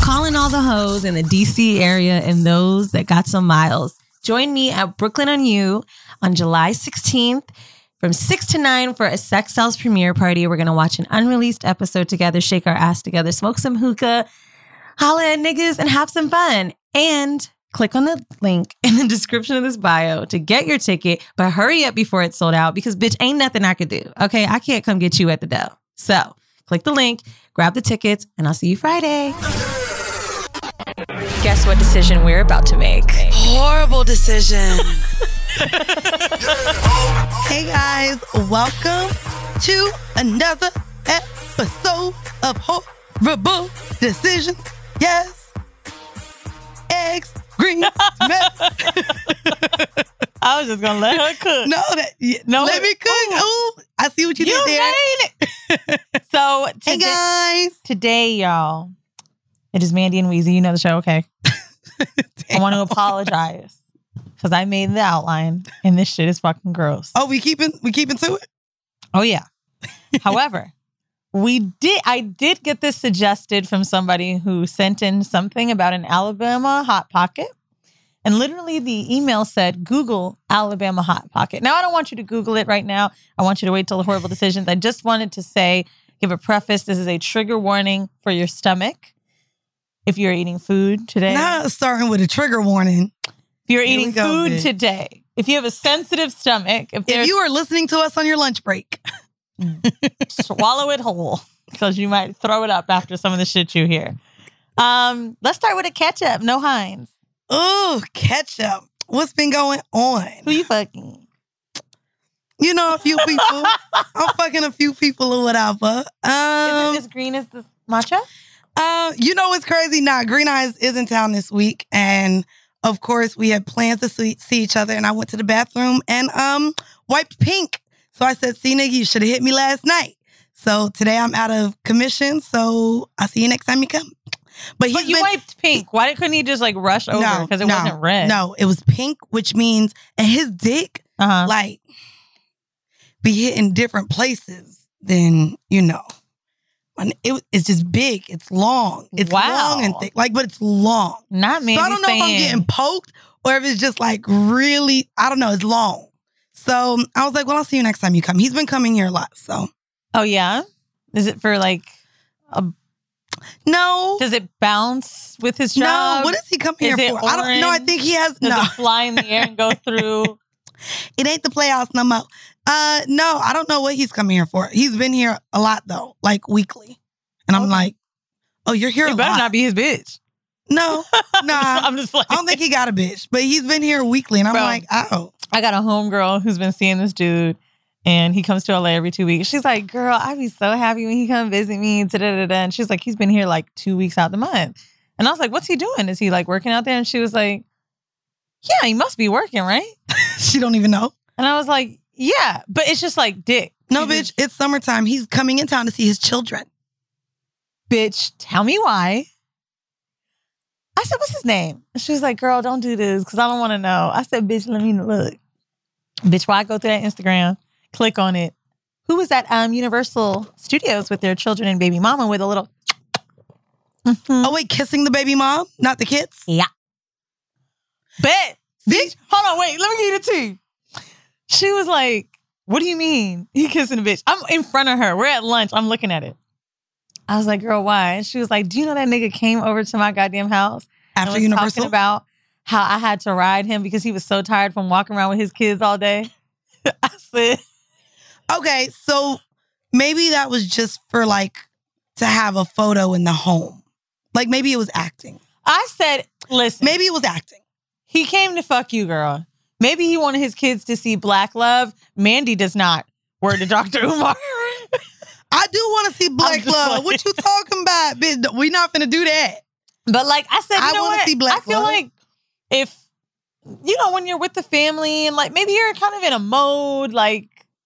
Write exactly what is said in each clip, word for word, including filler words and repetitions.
Calling all the hoes in the D C area and those that got some miles. Join me at Brooklyn on You on July sixteenth from six to nine for a Sex Cells premiere party. We're going to watch an unreleased episode together, shake our ass together, smoke some hookah, holla at niggas, and have some fun. And click on the link in the description of this bio to get your ticket, but hurry up before it's sold out because, bitch, ain't nothing I could do. Okay, I can't come get you at the door. So click the link, grab the tickets, and I'll see you Friday. Guess what decision we're about to make? Horrible decision. Hey guys, welcome to another episode of Horrible Decisions. Yes. Eggs, green, mess. I was just gonna let her cook. No, that no, let me cook. Ooh, I see what you, you did there. Made it. So hey today, guys, today, y'all, it is Mandy and Weezy. You know the show, okay? I want to apologize because I made the outline and this shit is fucking gross. Oh, we keeping we keeping to it? Oh yeah. However, we did. I did get this suggested from somebody who sent in something about an Alabama Hot Pocket. And literally the email said, Google Alabama Hot Pocket. Now, I don't want you to Google it right now. I want you to wait till the horrible decisions. I just wanted to say, give a preface. This is a trigger warning for your stomach. If you're eating food today. Not starting with a trigger warning. If you're Here eating go, food bitch. today. If you have a sensitive stomach. If, If you are listening to us on your lunch break. swallow it whole. Because you might throw it up after some of the shit you hear. Um, let's start with a ketchup. No Heinz. Oh, ketchup. What's been going on? Who you fucking? You know, a few people. I'm fucking a few people or whatever. Um, Is it as green as the matcha? uh, you know what's crazy? Nah, Green Eyes is in town this week. And of course, we had plans to see, see each other. And I went to the bathroom and um wiped pink. So I said, see, nigga, you should have hit me last night. So today I'm out of commission. So I'll see you next time you come. But, he's But you been, wiped pink. Why couldn't he just like rush over? No, Because it no, wasn't red. No, it was pink, which means, and his dick, Uh-huh. like, be hitting different places than, you know. And it, it's just big. It's long. It's Wow. long and thick. Like, but it's long. Not me. So I don't know if I'm getting poked or if it's just like really, I don't know, it's long. So I was like, well, I'll see you next time you come. He's been coming here a lot, so. Oh, yeah? Is it for like a... No. Does it bounce with his job? No, what is he coming Is here it for? I don't know. I orange? think he has, Does no. it fly in the air and go through? It ain't the playoffs no more. Uh, no, I don't know what he's coming here for. He's been here a lot though, like weekly. And I'm Okay. like, oh, you're here It a better lot. not be his bitch. No, nah. I'm just like... I don't think he got a bitch, but he's been here weekly. And I'm Bro. like, oh. I got a homegirl who's been seeing this dude and he comes to L A every two weeks. She's like, girl, I'd be so happy when he come visit me. Da-da-da-da. And she's like, he's been here like two weeks out the month. And I was like, what's he doing? Is he like working out there? And she was like, yeah, he must be working, right? She don't even know. And I was like, yeah, but it's just like dick. No, She bitch, just- it's summertime. He's coming in town to see his children. Bitch, tell me why. I said, what's his name? And she was like, girl, don't do this because I don't want to know. I said, bitch, let me look. Bitch, why go through that Instagram? Click on it. Who was at um, Universal Studios with their children and baby mama with a little... Mhm. Oh, wait, kissing the baby mom, not the kids? Yeah. Bet. Bitch. Hold on, wait. Let me get it to you. She was like, what do you mean? He kissing a bitch. I'm in front of her. We're at lunch. I'm looking at it. I was like, girl, why? And she was like, do you know that nigga came over to my goddamn house? After and was Universal? talking about how I had to ride him because he was so tired from walking around with his kids all day. I said... Okay, so maybe that was just for like to have a photo in the home. Like maybe it was acting. I said, listen. Maybe it was acting. He came to fuck you, girl. Maybe he wanted his kids to see Black Love. Mandy does not. Word to Doctor Umar. I do want to see Black just Love. like- What you talking about, bitch? We not finna do that. But like I said, you I know wanna what? see Black I feel Love. like if, you know, when you're with the family and like maybe you're kind of in a mode like,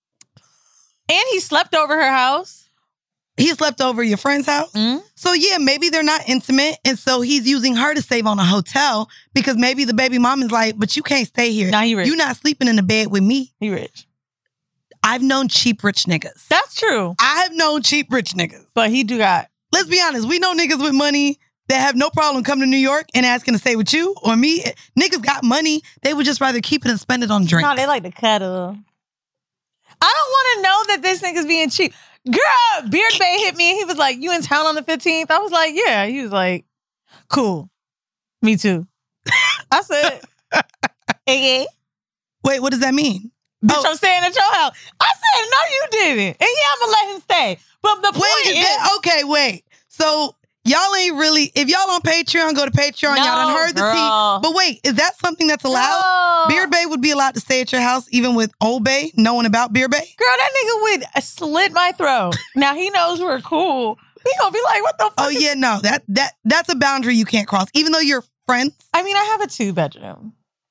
and he slept over her house. He slept over your friend's house. Mm-hmm. So yeah, maybe they're not intimate. And so he's using her to save on a hotel because maybe the baby mom is like, but you can't stay here. Nah, he rich. You're not sleeping in the bed with me. He rich. I've known cheap rich niggas. That's true. I have known cheap rich niggas. But he do got, Let's be honest. We know niggas with money that have no problem coming to New York and asking to stay with you or me. Niggas got money. They would just rather keep it and spend it on drinks. No, they like to cuddle. I don't want to know that this nigga's being cheap. Girl, Beard Bay hit me and he was like, you in town on the fifteenth? I was like, yeah. He was like, cool. Me too. I said, hey, yeah. Wait, what does that mean? Bitch, Oh. I'm staying at your house. I said, no, you didn't. And yeah, I'm going to let him stay. But the point Wait, is... that, okay, wait. So y'all ain't really, if y'all on Patreon, go to Patreon. No, y'all done heard the girl. tea. But wait, is that something that's allowed? No. Beard Bay would be allowed to stay at your house even with Old Bay knowing about Beard Bay? Girl, that nigga would slit my throat. Now he knows we're cool. He gonna be like, what the fuck? Oh is- yeah, no, that that that's a boundary you can't cross. Even though you're friends, I mean, I have a two bedroom.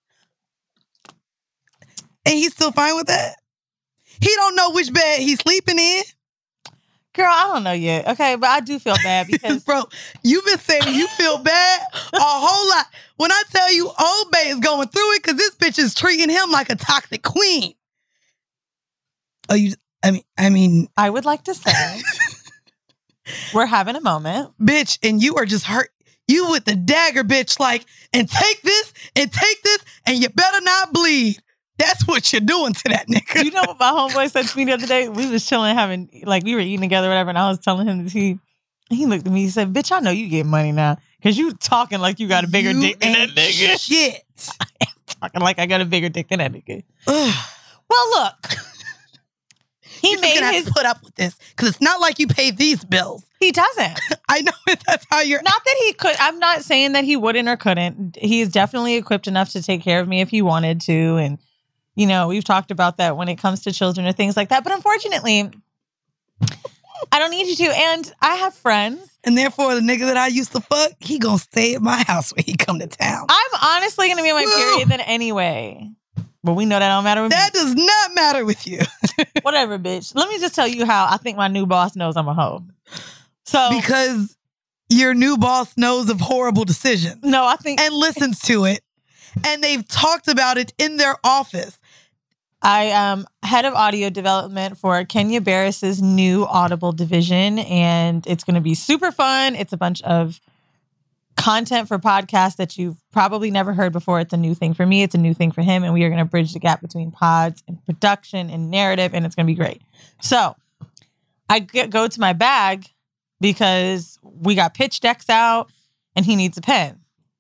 and he's still fine with that. He don't know which bed he's sleeping in. Girl, I don't know yet. Okay, but I do feel bad because Bro, you've been saying you feel bad a whole lot. When I tell you Old Bay is going through it because this bitch is treating him like a toxic queen. Oh, you, I mean, I mean, I would like to say we're having a moment. bitch, and you are just hurt. You with the dagger, bitch, like, and take this, and take this, and you better not bleed. That's what you're doing to that nigga. You know what my homeboy said to me the other day? We was chilling, having, like, we were eating together, whatever, and I was telling him that he, he looked at me, he said, bitch, I know you get money now. Because you talking like you got a bigger You dick than that ain't nigga. Shit. Talking like I got a bigger dick than that nigga. Ugh. Well, look. He You're just made gonna have his... to put up with this because it's not like you pay these bills. He doesn't. I know that's how you're. Not that he could. I'm not saying that he wouldn't or couldn't. He is definitely equipped enough to take care of me if he wanted to. And, you know, we've talked about that when it comes to children or things like that. But unfortunately, I don't need you to. And I have friends. And therefore, the nigga that I used to fuck, he gonna stay at my house when he come to town. I'm honestly going to be on my Woo. period then anyway. But we know that don't matter with That me. does not matter with you. Whatever, bitch. Let me just tell you how I think my new boss knows I'm a hoe. So, Because your new boss knows of horrible decisions no, I think and listens to it. And they've talked about it in their office. I am head of audio development for Kenya Barris's new Audible division, and it's going to be super fun. It's a bunch of content for podcasts that you've probably never heard before. It's a new thing for me. It's a new thing for him, and we are going to bridge the gap between pods and production and narrative, and it's going to be great. So I get, go to my bag because we got pitch decks out, and he needs a pen.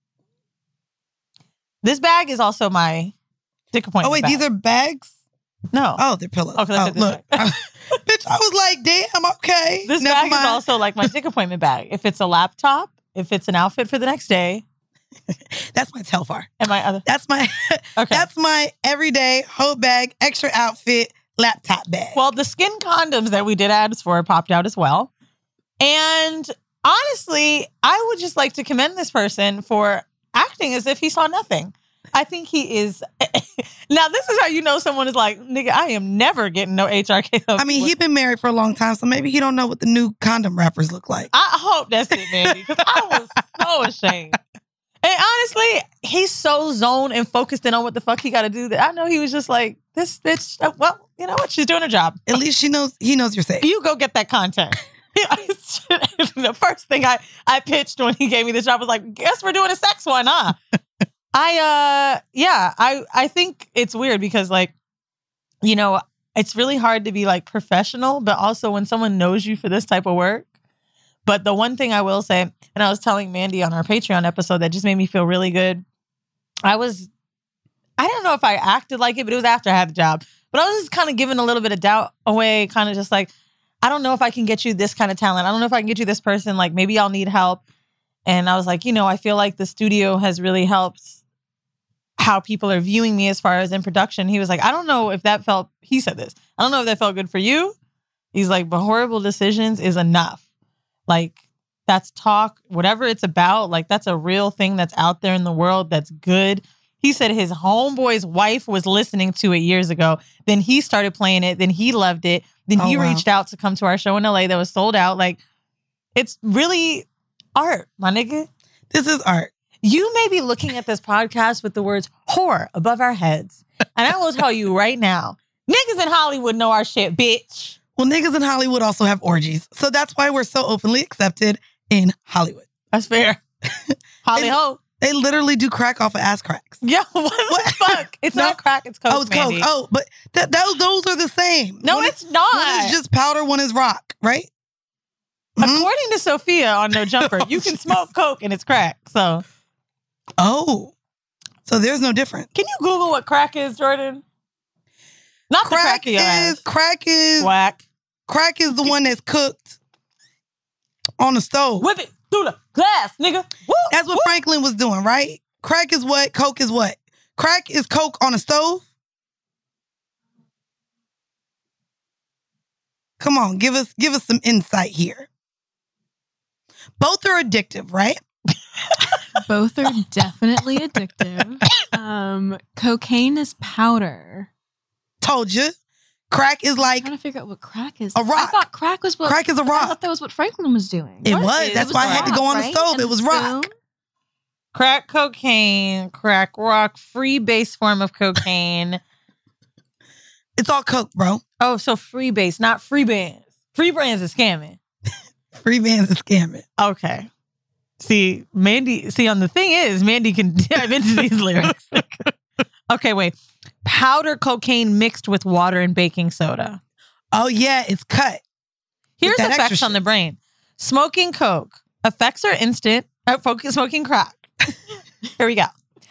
This bag is also my dick appointment Oh, wait, bag. these are bags? No. Oh, they're pillows. Oh, 'cause I oh said this look. bag. Bitch, I was like, damn, okay. This Never bag mind. is also like my dick appointment bag. If it's a laptop, if it's an outfit for the next day, That's my Telfar. and my other... That's my Okay. that's my everyday hoe bag, extra outfit, laptop bag. Well, the skin condoms that we did ads for popped out as well. And honestly, I would just like to commend this person for acting as if he saw nothing. I think he is... Now, this is how you know someone is like, nigga, I am never getting no H R K. I mean, he's been married for a long time, so maybe he don't know what the new condom wrappers look like. I hope that's it, man, because I was so ashamed. And honestly, he's so zoned and focused in on what the fuck he got to do that I know he was just like, this bitch, uh, well, you know what? She's doing her job. At least she knows he knows you're safe. You go get that content. The first thing I, I pitched when he gave me this job was like, guess we're doing a sex one, huh? I, uh, yeah, I, I think it's weird because, like, you know, it's really hard to be, like, professional, but also when someone knows you for this type of work. But the one thing I will say, and I was telling Mandy on our Patreon episode that just made me feel really good. I was, I don't know if I acted like it, but it was after I had the job. But I was just kind of giving a little bit of doubt away, kind of just like, I don't know if I can get you this kind of talent. I don't know if I can get you this person. Like, maybe I'll need help. And I was like, you know, I feel like the studio has really helped how people are viewing me as far as in production. He was like, I don't know if that felt, he said this, I don't know if that felt good for you. He's like, but horrible decisions is enough. Like, that's talk, whatever it's about, like, that's a real thing that's out there in the world that's good. He said his homeboy's wife was listening to it years ago. Then he started playing it. Then he loved it. Then Oh, he wow. reached out to come to our show in L A that was sold out. Like, it's really art, my nigga. This is art. You may be looking at this podcast with the words whore above our heads. And I will tell you right now, niggas in Hollywood know our shit, bitch. Well, niggas in Hollywood also have orgies. So that's why we're so openly accepted in Hollywood. That's fair. Holly They- Ho. They literally do crack off of ass cracks. Yeah, what the fuck? It's No. not crack, it's coke, Oh, it's Mandy. coke. Oh, but th- those those are the same. No, One it's is, not. One is just powder, one is rock, right? Mhm. According to Sophia on No Jumper, you can smoke coke and it's crack. So, Oh, so there's no difference. can you Google what crack is, Jordan? Not the Crack crack of your is ass. crack is Whack. crack is the one that's cooked on the stove. Whip it through the glass, nigga. Woo, That's what woo. Franklin was doing, right? Crack is what? Coke is what? Crack is coke on a stove? Come on, give us give us some insight here. Both are addictive, right? Both are definitely addictive. Um, cocaine is powder. Told you. Crack is I'm like trying to figure out what crack is. A rock. I thought crack was what. crack is a I rock. thought that was what Franklin was doing. It What? was. It That's was why I had to rock, go on the right? stove. And It the was rock. spoon? Crack cocaine, crack rock, free base form of cocaine. It's all coke, bro. Oh, so free base, not free bands. Free brands is scamming. Free bands is scamming. Okay. See, Mandy, see, on the thing is, Mandy can dive into these lyrics. Okay, wait. Powder cocaine mixed with water and baking soda. Oh yeah, it's cut. Here's that effects extra on the shit. brain. Smoking coke. Effects are instant. Uh, focus, smoking crack. Here we go.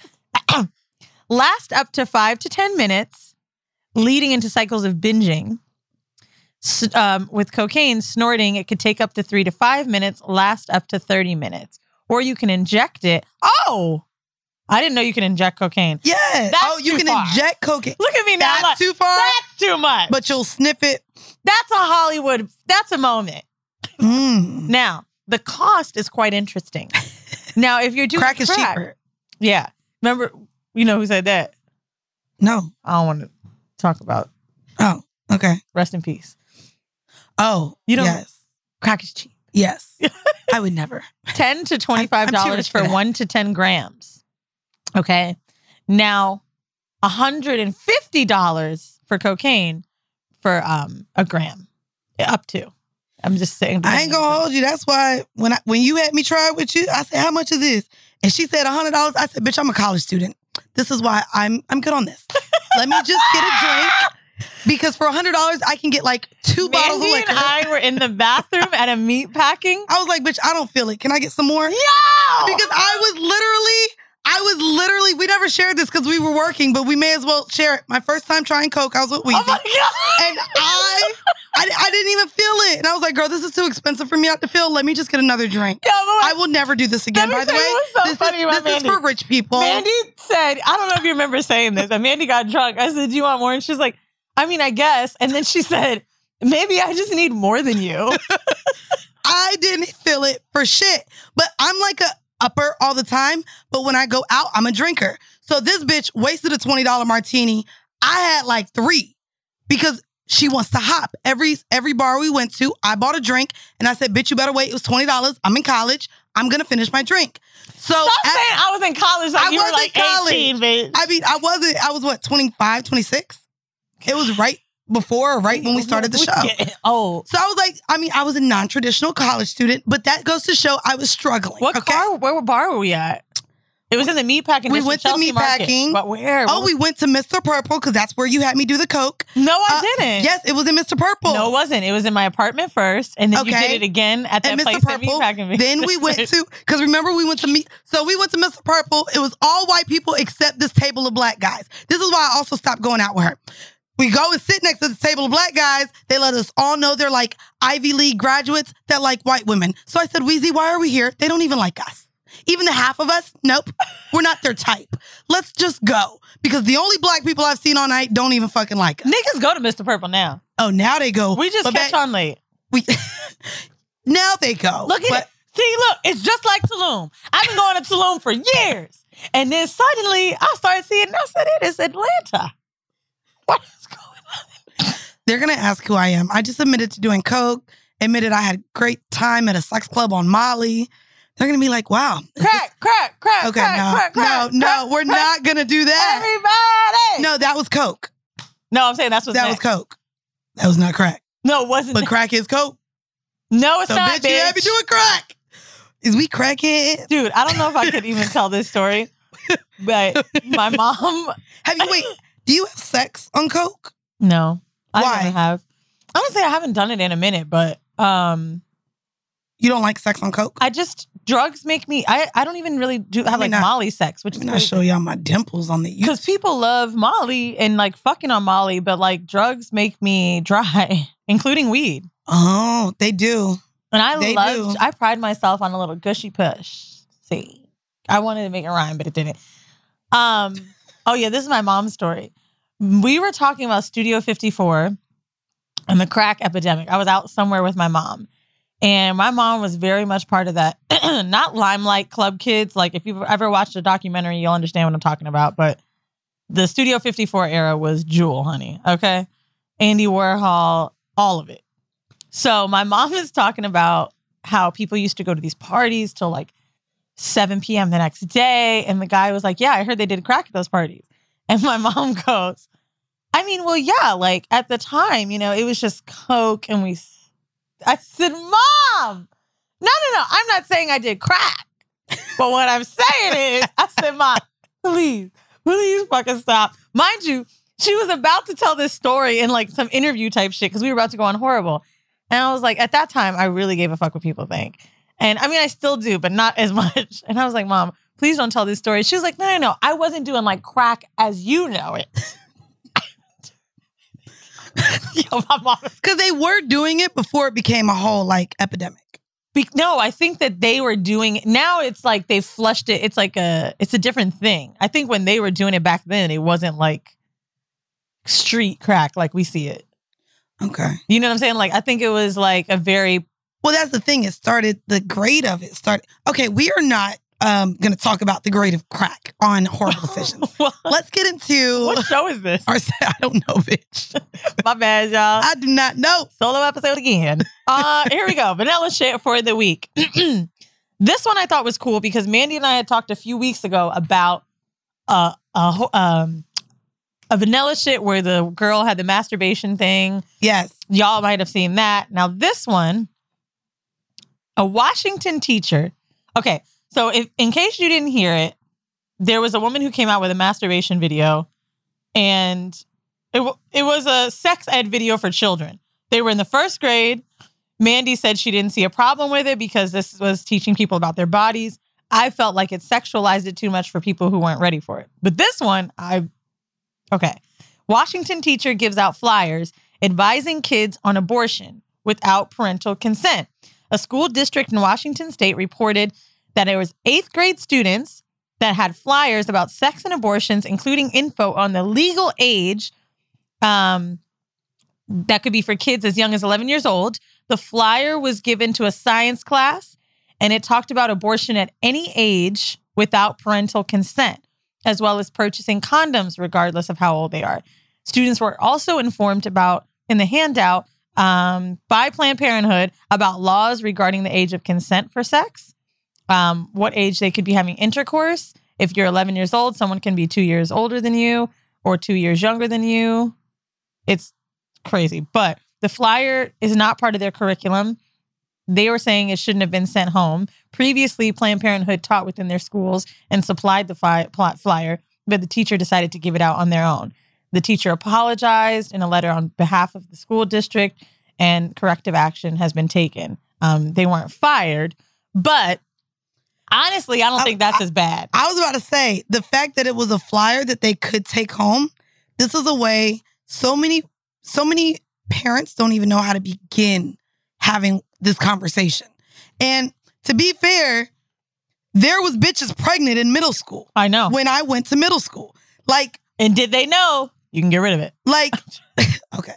Last up to five to ten minutes, leading into cycles of binging. S- um, with cocaine, snorting, it could take up to three to five minutes, last up to thirty minutes. Or you can inject it. Oh, I didn't know you can inject cocaine. Yes. That's oh, you too can far. inject cocaine. Look at me now. That's I'm like, too far. That's too much. But you'll sniff it. That's a Hollywood, that's a moment. Mm. Now, the cost is quite interesting. Now, if you're doing Crack is cheaper. Yeah. Remember, you know who said that? No. I don't want to talk about. Oh, okay. Rest in peace. Oh, You don't- yes. Crack is cheap. Yes. I would never. ten to twenty-five I'm too dollars rich for for that. one to ten grams. Okay. Now, one hundred fifty dollars for cocaine for um a gram. Up to. I'm just saying. I ain't gonna hold you. That's why when I when you had me try it with you, I said, "How much is this?" And she said, "A hundred dollars." I said, "Bitch, I'm a college student. This is why I'm I'm good on this. Let me just get a drink because for a hundred dollars I can get like two bottles of Mandy liquor." and I were in the bathroom at a meat packing. I was like, "Bitch, I don't feel it. Can I get some more?" Yo! Because I was literally, I was literally. We never shared this because we were working, but we may as well share it. My first time trying coke, I was with Weezy, Oh my God. and I, I, I didn't even feel it, and I was like, "Girl, this is too expensive for me not to feel. Let me just get another drink." Yo, but I will never do this again. Let By me the tell way, you what's so this, funny is, about this is Mandy. for rich people. Mandy said, I don't know if you remember saying this, but Mandy got drunk. I said, do you want more? And she's like, I mean, I guess. And then she said, maybe I just need more than you. I didn't feel it for shit, but I'm like a upper all the time. But when I go out, I'm a drinker. So this bitch wasted a twenty dollars martini. I had like three because she wants to hop. Every every bar we went to, I bought a drink and I said, "Bitch, you better wait. It was twenty dollars. I'm in college. I'm gonna finish my drink." So Stop at- saying I was in college like I you were was in like college. eighteen, bitch. I mean, I wasn't. I was what twenty-five, twenty-six. It was right before or right when we started the We show. get old. So I was like, I mean, I was a non-traditional college student, but that goes to show I was struggling. What okay? car, where bar were we at? It was in the meatpacking. We district, went to Chelsea Market. meatpacking. But where? Oh, we went to Mister Purple because that's where you had me do the coke. No, I Uh, didn't. Yes, it was in Mister Purple. No, it wasn't. It was in my apartment first, and then you Okay. did it again at that and Mister place Purple. at meatpacking. Then we went to, because remember we went to meet, so we went to Mister Purple. It was all white people except this table of black guys. This is why I also stopped going out with her. We go and sit next to the table of black guys. They let us all know they're like Ivy League graduates that like white women. So I said, Weezy, why are we here? They don't even like us. Even the half of us, nope. We're not their type. Let's just go. Because the only black people I've seen all night don't even fucking like us. Niggas go to Mister Purple now. Oh, now they go. We just But catch back- on late. We, now they go. Look at But it. See, look, it's just like Tulum. I've been going to Tulum for years. And then suddenly I started seeing, I said, it is Atlanta. What is going on? They're going to ask who I am. I just admitted to doing coke, admitted I had a great time at a sex club on Molly. They're going to be like, wow. is this- Crack, crack, crack, Okay, crack, no, crack, no, crack, no, crack, we're crack. not going to do that. Everybody. No, that was coke. No, I'm saying that's what's That was next. coke. That was not crack. No, it wasn't. But crack is coke. No, it's So not, bitch, bitch. you had me doing crack. Is we crackhead? Dude, I don't know if I could even tell this story, but my mom. Have you, wait, do you have sex on coke? No. I Why? never have. Honestly, I haven't done it in a minute, but um, You don't like sex on coke? I just, drugs make me, I, I don't even really do have me like not- Molly sex, which Let is me not show y'all my dimples on the YouTube. because people love Molly and like fucking on Molly, but like drugs make me dry, including weed. Oh, they do. And I They loved, do. I pride myself on a little gushy push. See, I wanted to make it rhyme, but it didn't. Um, oh yeah, this is my mom's story. We were talking about Studio fifty-four and the crack epidemic. I was out somewhere with my mom, and my mom was very much part of that. Not Limelight Club kids. Like if you've ever watched a documentary, you'll understand what I'm talking about. But the Studio fifty-four era was Jewel, honey. Okay, Andy Warhol, all of it. So my mom is talking about how people used to go to these parties till like seven p.m. the next day. And the guy was like, yeah, I heard they did crack at those parties. And my mom goes, I mean, well, yeah, like at the time, you know, it was just coke. And we, I said, Mom, no, no, no. I'm not saying I did crack. But what I'm saying is, I said, Mom, please, please fucking stop. Mind you, she was about to tell this story in like some interview type shit because we were about to go on Horrible. And I was like, at that time, I really gave a fuck what people think. And I mean, I still do, but not as much. And I was like, Mom, please don't tell this story. She was like, no, no, no. I wasn't doing like crack as you know it. Yo, my mom. Because they were doing it before it became a whole like epidemic. Be- no, I think that they were doing it. Now it's like they flushed it. It's like a, it's a different thing. I think when they were doing it back then, it wasn't like street crack like we see it. Okay. You know what I'm saying? Like, I think it was like a very... Well, that's the thing. It started, the grade of it started. Okay, we are not um, going to talk about the grade of crack on Horrible Decisions. What? Let's get into What show is this? our, I don't know, bitch. My bad, y'all. I do not know. Solo episode again. Uh, here we go. Vanilla shit for the week. This one I thought was cool because Mandy and I had talked a few weeks ago about uh, a, ho- um, a vanilla shit where the girl had the masturbation thing. Yes. Y'all might have seen that. Now this one, a Washington teacher. Okay, so if in case you didn't hear it, there was a woman who came out with a masturbation video, and it w- it was a sex ed video for children. They were in the first grade. Mandy said she didn't see a problem with it because this was teaching people about their bodies. I felt like it sexualized it too much for people who weren't ready for it. But this one, I okay. Washington teacher gives out flyers advising kids on abortion without parental consent. A school district in Washington state reported that there was eighth grade students that had flyers about sex and abortions, including info on the legal age um, that could be for kids as young as eleven years old. The flyer was given to a science class, and it talked about abortion at any age without parental consent, as well as purchasing condoms regardless of how old they are. Students were also informed about, in the handout, um, by Planned Parenthood about laws regarding the age of consent for sex, um, what age they could be having intercourse. If you're eleven years old, someone can be two years older than you or two years younger than you. It's crazy. But the flyer is not part of their curriculum. They were saying it shouldn't have been sent home. Previously, Planned Parenthood taught within their schools and supplied the fly- flyer, but the teacher decided to give it out on their own. The teacher apologized in a letter on behalf of the school district, and corrective action has been taken. Um, they weren't fired, but honestly, I don't I- think that's I- as bad. I was about to say, the fact that it was a flyer that they could take home, this is a way so many, so many parents don't even know how to begin having this conversation. And to be fair, there was bitches pregnant in middle school I know. when I went to middle school. Like, And did they know? You can get rid of it. like, okay.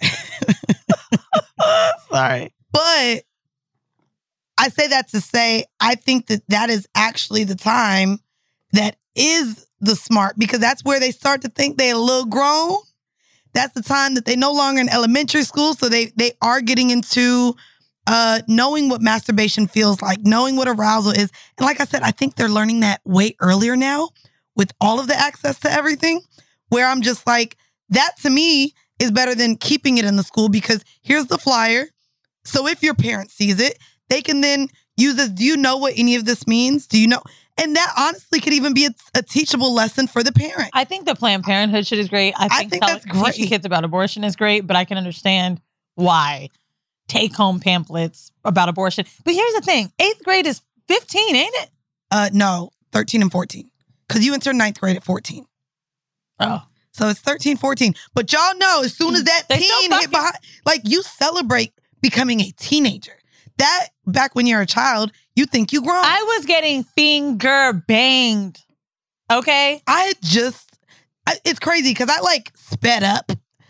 Sorry. But I say that to say, I think that that is actually the time that is the smart, because that's where they start to think they're a little grown. That's the time that they no longer in elementary school. So they, they are getting into uh, knowing what masturbation feels like, knowing what arousal is. And like I said, I think they're learning that way earlier now with all of the access to everything, where I'm just like, that to me is better than keeping it in the school, because here's the flyer. So if your parent sees it, they can then uses, do you know what any of this means? Do you know? And that honestly could even be a, a teachable lesson for the parent. I think the Planned Parenthood shit is great. I I think, think tell- that's great. teaching kids about abortion is great, but I can understand why. Take-home pamphlets about abortion. But here's the thing. Eighth grade is fifteen, ain't it? Uh, no, thirteen and fourteen. Because you enter ninth grade at fourteen. Oh. So it's thirteen, fourteen. But y'all know, as soon as that They still teen fucking- hit behind, like you celebrate becoming a teenager. That, back when you're a child, you think you grown. I was getting finger banged. Okay? I just, I, it's crazy because I like sped up.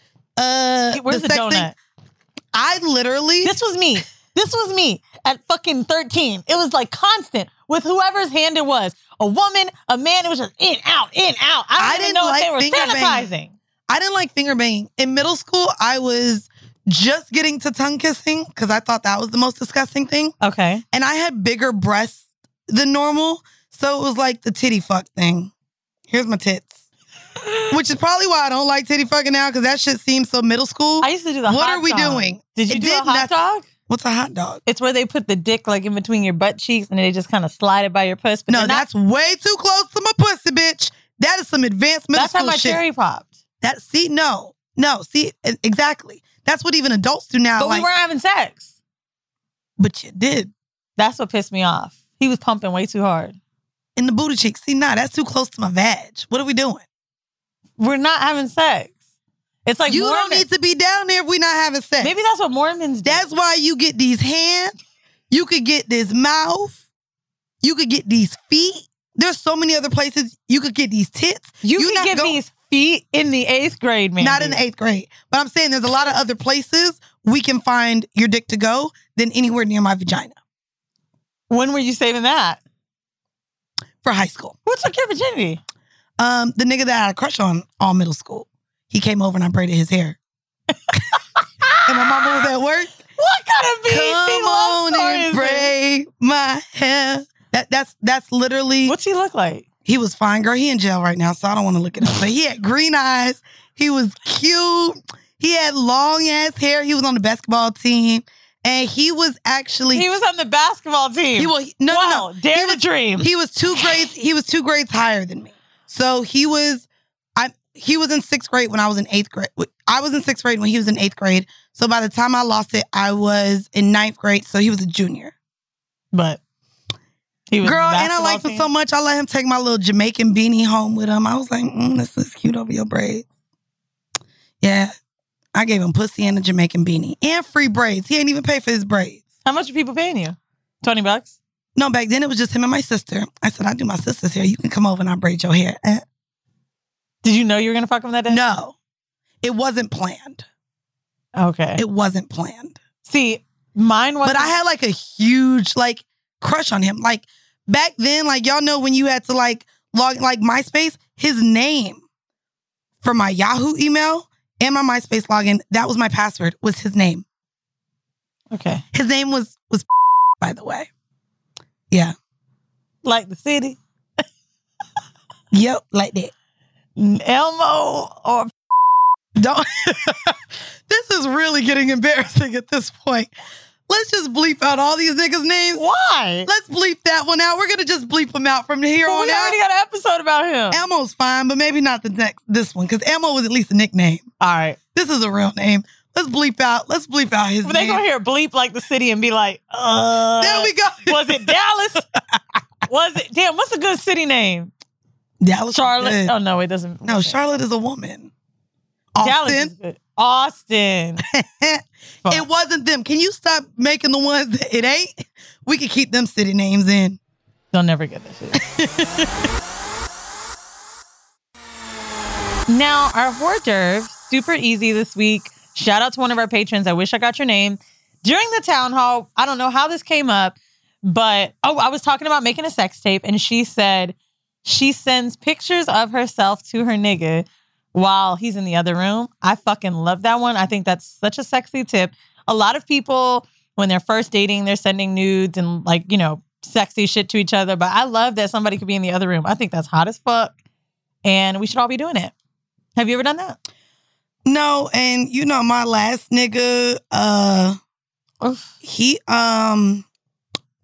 Uh, Where's the, sex donut? thing. I literally, This was me. This was me at fucking thirteen. It was like constant with whoever's hand it was. A woman, a man, it was just in, out, in, out. I, I don't even didn't know like if they were finger sanitizing. banging. I didn't like finger banging. In middle school, I was just getting to tongue kissing because I thought that was the most disgusting thing. Okay. And I had bigger breasts than normal. So it was like the titty fuck thing. Here's my tits. Which is probably why I don't like titty fucking now because that shit seems so middle school. I used to do the What hot are we dog. doing? Did you It do a did hot nothing. dog? What's a hot dog? It's where they put the dick like in between your butt cheeks and they just kind of slide it by your puss. But No, they're not- that's way too close to my pussy, bitch. That is some advanced middle that's how school my shit. cherry popped. That see, no, no, see, e- exactly. That's what even adults do now. But like, we weren't having sex. but you did That's what pissed me off. He was pumping way too hard. in the booty cheek. See, nah, that's too close to my vag. What are we doing? We're not having sex. It's like You don't Mormon- need to be down there if we're not having sex. Maybe that's what Mormons do. That's why you get these hands. You could get this mouth. You could get these feet. There's so many other places you could get these tits. you you can not get go- these feet in the eighth grade, man. Not in the eighth grade. But I'm saying there's a lot of other places we can find your dick to go than anywhere near my vagina When were you saving that? for high school. Who took your virginity? Um, the nigga that I had a crush on all middle school. He came over and I braided his hair. And my mama was at work. What kind of B E C Come love on story and is this? braid my hair. That that's that's literally What's he look like? he was fine, girl. He in jail right now, so I don't want to look it up. But he had green eyes. He was cute. He had long ass hair. He was on the basketball team, and he was actually He was on the basketball team. he was no wow, no no. dare He to was, dream. he was two grades. He was two grades higher than me. So he was I he was in sixth grade when I was in eighth grade. I was in sixth grade when he was in eighth grade. So by the time I lost it, I was in ninth grade. So he was a junior. but he was Girl, on the and I basketball liked him team. so much. I let him take my little Jamaican beanie home with him. I was like, mm, this is cute over your braids. Yeah. I gave him pussy and a Jamaican beanie and free braids. He ain't even pay for his braids. How much are people paying you? Twenty bucks. No, back then it was just him and my sister. I said, I do my sister's hair. You can come over and I'll braid your hair. Eh. Did you know you were gonna fuck him that day? No, it wasn't planned. Okay. It wasn't planned. See, mine was. But I had like a huge like crush on him. Like back then, like y'all know when you had to like log like MySpace, his name for my Yahoo email and my MySpace login, that was my password, was his name. Okay. His name was was by the way. Yeah. Like the city, Yep, like that. Elmo, or Don't This is really getting embarrassing at this point. Let's just bleep out all these niggas' names. why? Let's bleep that one out. We're gonna just bleep them out from here But on we out. already got an episode about him. Elmo's fine, but maybe not the next this one, because Elmo was at least a nickname. All right. This is a real name. Let's bleep out. Let's bleep out his But they name. gonna hear bleep like the city and be like, uh. There we go. Was it Dallas? Was it? Damn, what's a good city name? Dallas is Charlotte? good. Oh, no, it doesn't. No, Charlotte is a woman. Dallas is Austin. good. Austin. Fuck. It wasn't them. Can you stop making the ones that it ain't? We could keep them city names in. They'll never get that shit. Now, our hors d'oeuvres, super easy this week. Shout out to one of our patrons. I wish I got your name. During the town hall, I don't know how this came up, but oh, I was talking about making a sex tape, and she said she sends pictures of herself to her nigga while he's in the other room. I fucking love that one. I think that's such a sexy tip. A lot of people, when they're first dating, they're sending nudes and like, you know, sexy shit to each other. But I love that somebody could be in the other room. I think that's hot as fuck. And we should all be doing it. Have you ever done that? No, and you know, my last nigga, uh, Oof. he um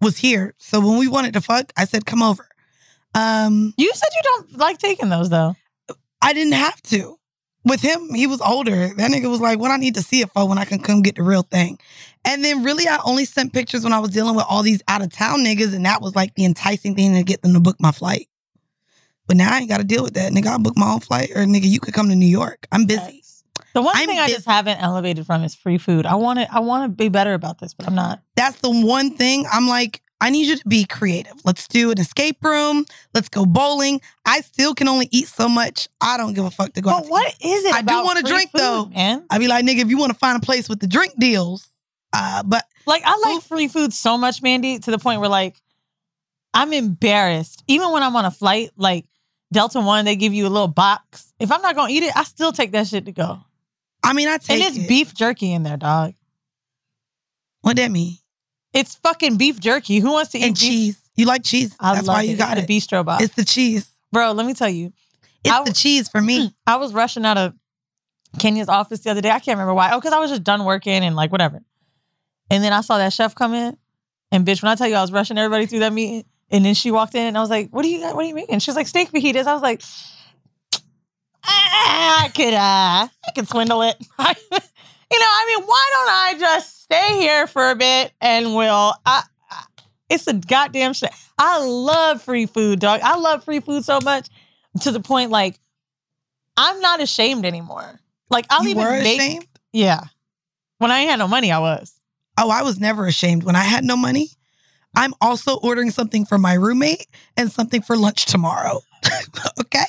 was here. So when we wanted to fuck, I said, come over. Um, You said you don't like taking those, though. I didn't have to. With him, he was older. That nigga was like, what I need to see it for when I can come get the real thing. And then really, I only sent pictures when I was dealing with all these out-of-town niggas, and that was like the enticing thing to get them to book my flight. But now I ain't got to deal with that. Nigga, I'll book my own flight, or nigga, you could come to New York. I'm busy. Yes. The one I'm thing I busy. just haven't elevated from is free food. I want to I want to be better about this, but I'm not. That's the one thing I'm like, I need you to be creative. Let's do an escape room. Let's go bowling. I still can only eat so much. I don't give a fuck to go out But to what eat. is it I do about want to free drink, food, though. man? I'd be like, nigga, if you want to find a place with the drink deals, uh, but Like, I like free food so much, Mandy, to the point where, like, I'm embarrassed. Even when I'm on a flight, like, Delta One, they give you a little box. If I'm not going to eat it, I still take that shit to go. I mean, I take And it's it. beef jerky in there, dog. What that mean? It's fucking beef jerky. Who wants to eat And beef? cheese. You like cheese. I That's love why you it. got It's it. the bistro box. It's the cheese. Bro, let me tell you. It's I- the cheese for me. I was rushing out of Kenya's office the other day. I can't remember why. Oh, because I was just done working and like whatever. And then I saw that chef come in. And bitch, when I tell you I was rushing everybody through that meeting, and then she walked in and I was like, what do you got? What do you mean? And she was like, steak fajitas. I was like, ah, I could, uh, I could swindle it. you know, I mean, why don't I just stay here for a bit and we'll, I, I, it's a goddamn shit. I love free food, dog. I love free food so much to the point, like, I'm not ashamed anymore. Like, I'll You even were make, ashamed? yeah. When I ain't had no money, I was. Oh, I was never ashamed. When I had no money, I'm also ordering something for my roommate and something for lunch tomorrow. Okay?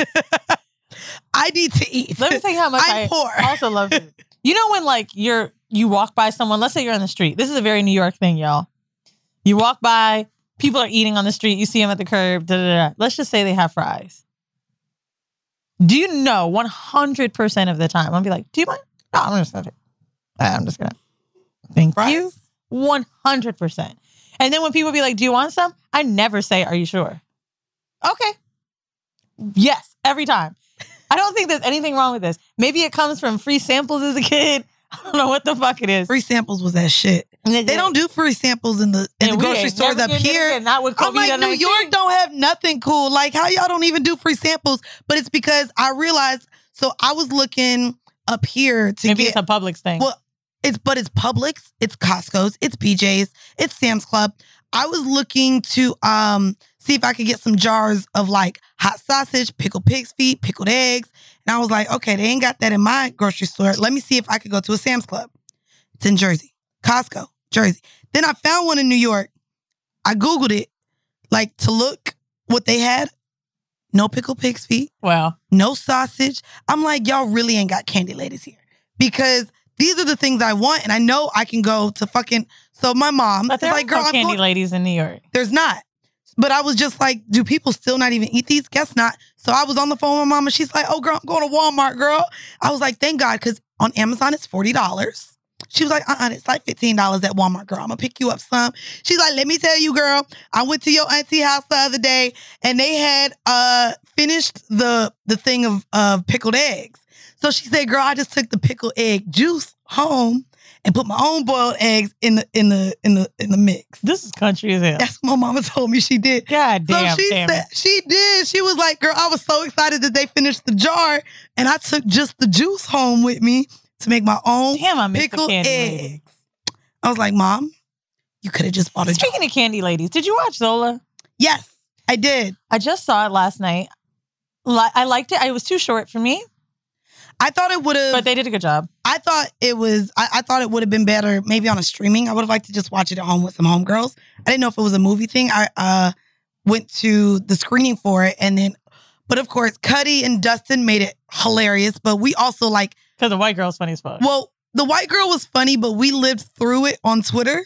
I need to eat. Let me tell you how much I'm I poor. also love food. You know when like you're you walk by someone, let's say you're on the street. This is a very New York thing, y'all. You walk by, people are eating on the street, you see them at the curb, da, da, da. Let's just say they have fries. Do you know one hundred percent of the time, I'll be like, do you mind? No, I'm just gonna I'm just gonna thank Fries? you. one hundred percent. And then when people be like, do you want some? I never say, are you sure? Okay. Yes, every time. I don't think there's anything wrong with this. Maybe it comes from free samples as a kid. I don't know what the fuck it is. Free samples was that shit. They don't do free samples in the in And the we grocery ain't stores never up getting it here. again, not with I'm COVID like, New nineteen. York don't have nothing cool. Like, how y'all don't even do free samples? But it's because I realized, so I was looking up here to Maybe get, it's a Publix thing. well, it's, but it's Publix, it's Costco's, it's B J's, it's Sam's Club. I was looking to um see if I could get some jars of like hot sausage, pickled pig's feet, pickled eggs. And I was like, okay, they ain't got that in my grocery store. Let me see if I could go to a Sam's Club. It's in Jersey. Costco, Jersey. Then I found one in New York. I Googled it, like to look what they had. No pickled pig's feet, Wow. no sausage. I'm like, y'all really ain't got candy ladies here. Because these are the things I want, and I know I can go to fucking... So my mom But is there like, are girl, no I'm candy going... ladies in New York. There's not. But I was just like, do people still not even eat these? Guess not. So I was on the phone with my mom, and she's like, oh, girl, I'm going to Walmart, girl. I was like, thank God, because on Amazon, it's forty dollars. She was like, uh-uh, it's like fifteen dollars at Walmart, girl. I'm going to pick you up some. She's like, let me tell you, girl, I went to your auntie house the other day, and they had uh finished the the thing of, of pickled eggs. So she said, girl, I just took the pickled egg juice home and put my own boiled eggs in the in the in the in the mix. This is country as hell. That's what my mama told me she did. God damn, so she damn said it. she did. She was like, girl, I was so excited that they finished the jar, and I took just the juice home with me to make my own Damn, I missed the pickled candy eggs. lady. I was like, Mom, you could have just bought a jar. Speaking of candy ladies, did you watch Zola? Yes, I did. I just saw it last night. Li- I liked it. It was too short for me, I thought it would have. but they did a good job. I thought it was. I, I thought it would have been better maybe on a streaming. I would have liked to just watch it at home with some homegirls. I didn't know if it was a movie thing. I uh, went to the screening for it, and then, but of course, Cuddy and Dustin made it hilarious. But we also like. Because the white girl's funny as fuck. Well, the white girl was funny, but we lived through it on Twitter.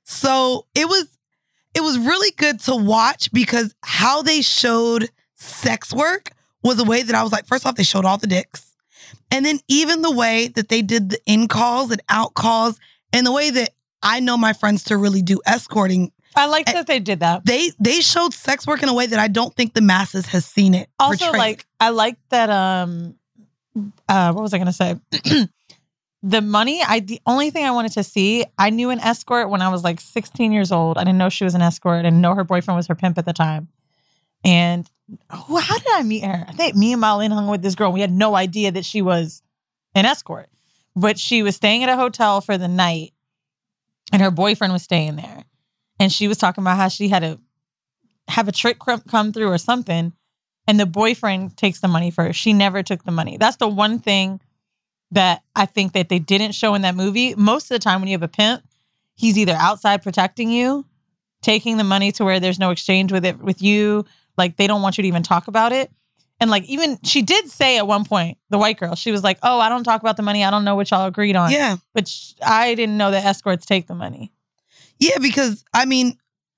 So it was it was really good to watch because how they showed sex work was a way that I was like, first off, they showed all the dicks. And then even the way that they did the in calls and out calls and the way that I know my friends to really do escorting, I like that they did that. they they showed sex work in a way that I don't think the masses has seen it. Also, portrayed. like, I like that, um, uh, what was I going to say? the money, I the only thing I wanted to see, I knew an escort when I was like sixteen years old. I didn't know she was an escort. I didn't know her boyfriend was her pimp at the time. And oh, how did I meet her? I think me and Marlene hung with this girl. We had no idea that she was an escort. But she was staying at a hotel for the night and her boyfriend was staying there. And she was talking about how she had to have a trick come through or something. And the boyfriend takes the money first. She never took the money. That's the one thing that I think that they didn't show in that movie. Most of the time when you have a pimp, he's either outside protecting you, taking the money to where there's no exchange with it with you. Like they don't want you to even talk about it. And like even she did say at one point, the white girl, she was like, oh, I don't talk about the money. I don't know what y'all agreed on. Yeah. But sh- I didn't know that escorts take the money. Yeah, because I mean,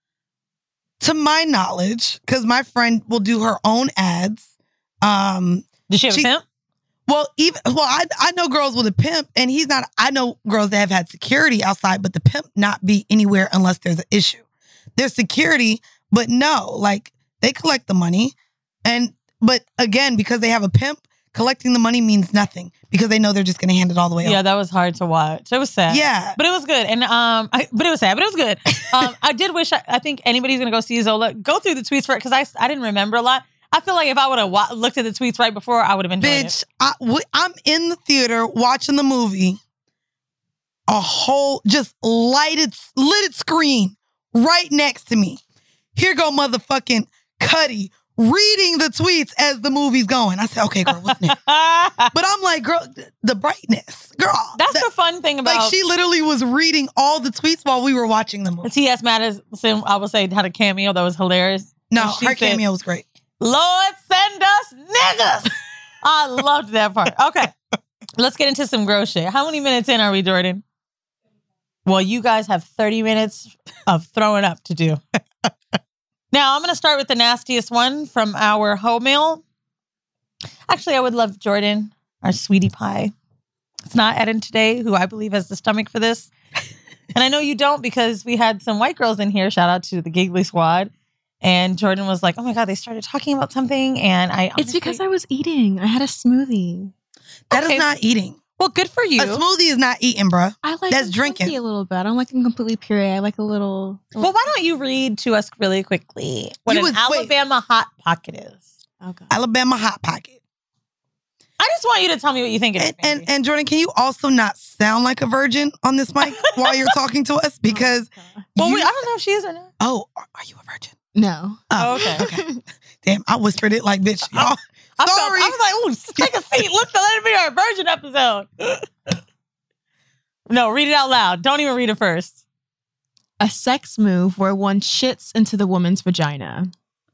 to my knowledge, because my friend will do her own ads. Um, Did she have she, a pimp? Well, even well, I I know girls with a pimp, and he's not. I know girls that have had security outside, but the pimp not be anywhere unless there's an issue. There's security, but no, like they collect the money, and but again, because they have a pimp, collecting the money means nothing because they know they're just going to hand it all the way. Yeah, over. that was hard to watch. It was sad. Yeah, but it was good, and um, I, but it was sad, but it was good. um, I did wish. I, I think anybody's going to go see Zola. Go through the tweets for it because I I didn't remember a lot. I feel like if I would have wa- looked at the tweets right before, I would have enjoyed bitch, it. I, w- I'm in the theater watching the movie. A whole just lighted, lit screen right next to me. Here go motherfucking Cuddy reading the tweets as the movie's going. I said, okay, girl, what's next? But I'm like, girl, the brightness, girl. That's that, the fun thing about. Like she literally was reading all the tweets while we were watching the movie. T S Madison, I would say, had a cameo that was hilarious. No, She her said, cameo was great. Lord, send us niggas. I loved that part. Okay, let's get into some gross shit. How many minutes in are we, Jordan? Well, you guys have thirty minutes of throwing up to do. Now, I'm going to start with the nastiest one from our home mail. Actually, I would love Jordan, our sweetie pie. It's not Eden today, who I believe has the stomach for this. And I know you don't because we had some white girls in here. Shout out to the Giggly Squad. And Jordan was like, oh my God, they started talking about something. And I honestly, It's because I was eating. I had a smoothie. That Okay. is not eating. Well, good for you. A smoothie is not eating, bruh. I like That's a drinking. smoothie a little bit. I don't like them completely puree. I like a little. a Well, little why don't you read to us really quickly what You an was- wait. Alabama Hot Pocket is? okay. Alabama Hot Pocket. I just want you to tell me what you think it is. And, and baby. and Jordan, can you also not sound like a virgin on this mic while you're talking to us? Because well, you- wait, I don't know if she is or not. oh, are, are you a virgin? No. Oh, okay. okay. Damn, I whispered it like bitch. Y'all. I, felt, Sorry. I was like, ooh, take a seat. Let's let it be our virgin episode. No, read it out loud. Don't even read it first. A sex move where one shits into the woman's vagina.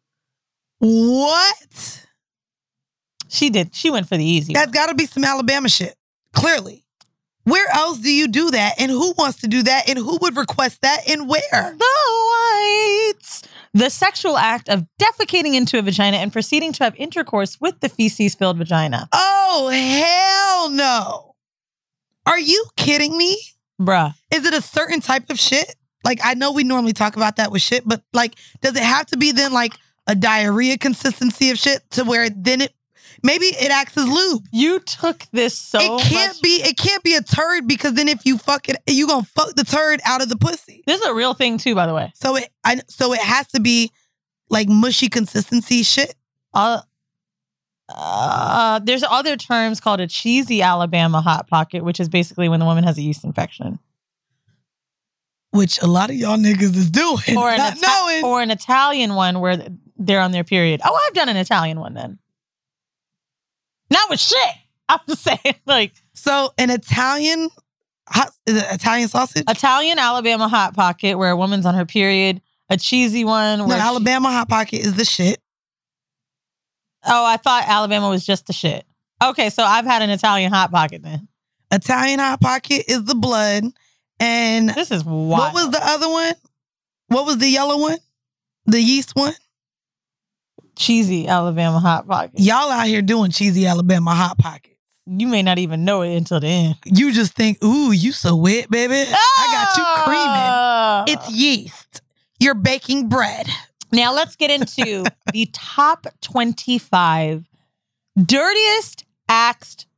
What? She did. She went for the easy That's one. got to be some Alabama shit. Clearly. Where else do you do that? And who wants to do that? And who would request that? And where? The whites. The sexual act of defecating into a vagina and proceeding to have intercourse with the feces-filled vagina. Oh, hell no. Are you kidding me? Bruh. Is it a certain type of shit? Like, I know we normally talk about that with shit, but like, does it have to be then like a diarrhea consistency of shit to where then it, maybe it acts as lube? You took this so it can't much. be, it can't be a turd because then if you fuck it, you gonna fuck the turd out of the pussy. This is a real thing too, by the way. So it, I, so it has to be like mushy consistency shit. Uh, uh, there's other terms called a cheesy Alabama hot pocket, which is basically when the woman has a yeast infection, Which a lot of y'all niggas is doing. or an not Ita- knowing. or an Italian one where they're on their period. Oh, I've done an Italian one then. Not with shit. I'm just saying, like So an Italian, hot, is it Italian sausage? Italian Alabama hot pocket where a woman's on her period. A cheesy one No, where she- Alabama Hot Pocket is the shit. oh, I thought Alabama was just the shit. Okay, so I've had an Italian hot pocket then. Italian Hot Pocket is the blood. And This is wild. what was the other one? What was the yellow one? The yeast one? cheesy Alabama hot pocket? Y'all out here doing cheesy Alabama Hot Pockets. You may not even know it until the end. You just think, ooh, you so wet, baby. I got you creaming. It's yeast. You're baking bread. Now let's get into the top twenty-five dirtiest acts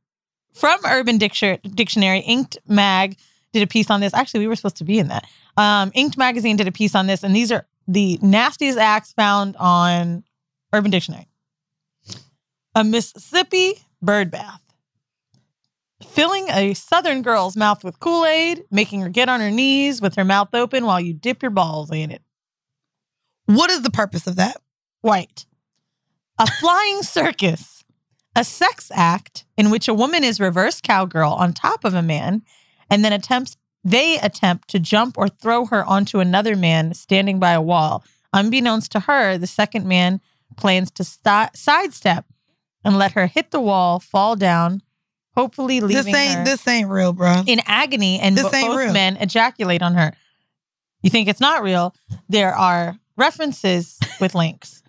from Urban Dictionary, Dictionary, Inked Mag did a piece on this. Actually, we were supposed to be in that. Um, Inked Magazine did a piece on this, and these are the nastiest acts found on Urban Dictionary. A Mississippi bird bath. Filling a Southern girl's mouth with Kool-Aid, making her get on her knees with her mouth open while you dip your balls in it. What is the purpose of that? White. A flying circus. A sex act in which a woman is reverse cowgirl on top of a man and then attempts they attempt to jump or throw her onto another man standing by a wall. Unbeknownst to her, the second man plans to st- sidestep and let her hit the wall, fall down, hopefully leaving This ain't her this ain't real, bro. in agony, and This bo- ain't both real. men ejaculate on her. You think it's not real? There are references with links.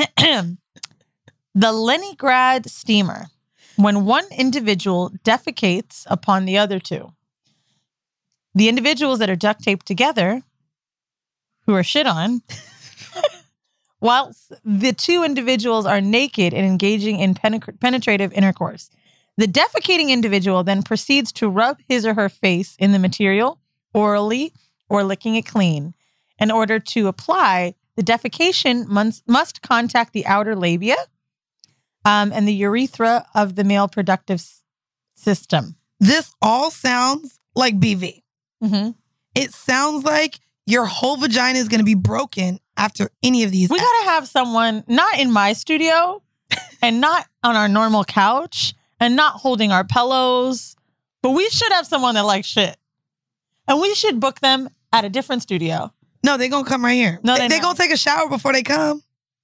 The Leningrad steamer. When one individual defecates upon the other two. The individuals that are duct taped together, who are shit on, whilst the two individuals are naked and engaging in penetra- penetrative intercourse. The defecating individual then proceeds to rub his or her face in the material, orally, or licking it clean. In order to apply, the defecation must, must contact the outer labia um, and the urethra of the male productive s- system. This all sounds like B V. Mm-hmm. It sounds like your whole vagina is going to be broken after any of these. We acts. got to have someone, not in my studio and not on our normal couch and not holding our pillows, but we should have someone that likes shit. And we should book them at a different studio. No, they're going to come right here. No, they, they they're not. going to take a shower before they come.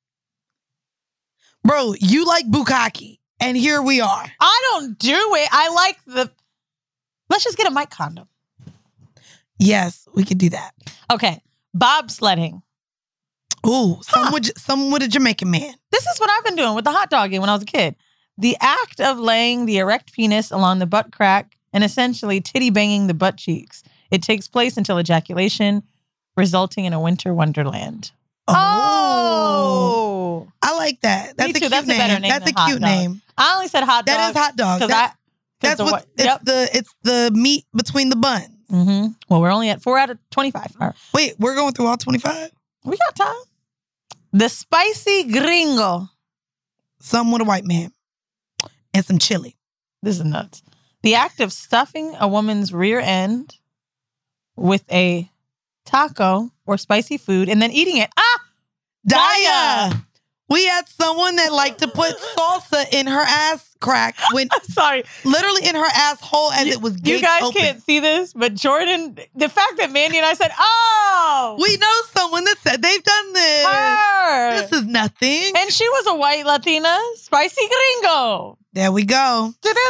Bro, you like bukkake, and here we are. I don't do it. I like the, let's just get a mic condom. Yes, we could do that. Okay. Bobsledding. Ooh, some Huh. with some with a Jamaican man. This is what I've been doing with the hot dogging when I was a kid. The act of laying the erect penis along the butt crack and essentially titty banging the butt cheeks. It takes place until ejaculation, resulting in a winter wonderland. Oh, I like that. That's Me a too. cute That's a name. better name That's than a hot cute dog. name. I only said hot dog. That is hot dog. Because That's, I, that's the, what what it's yep. the it's the meat between the buns. Mm-hmm. Well, we're only at four out of twenty-five. All right. Wait, we're going through all twenty-five? We got time. The spicy gringo. Some with a white man and some chili. This is nuts. The act of stuffing a woman's rear end with a taco or spicy food and then eating it. Ah! Daya. We had someone that liked to put salsa in her ass crack when Sorry. literally in her asshole as it was You gates guys open. can't see this, but Jordan, the fact that Mandy and I said, oh, We know someone that said they've done this. her. This is nothing. And she was a white Latina, spicy gringo. There we go.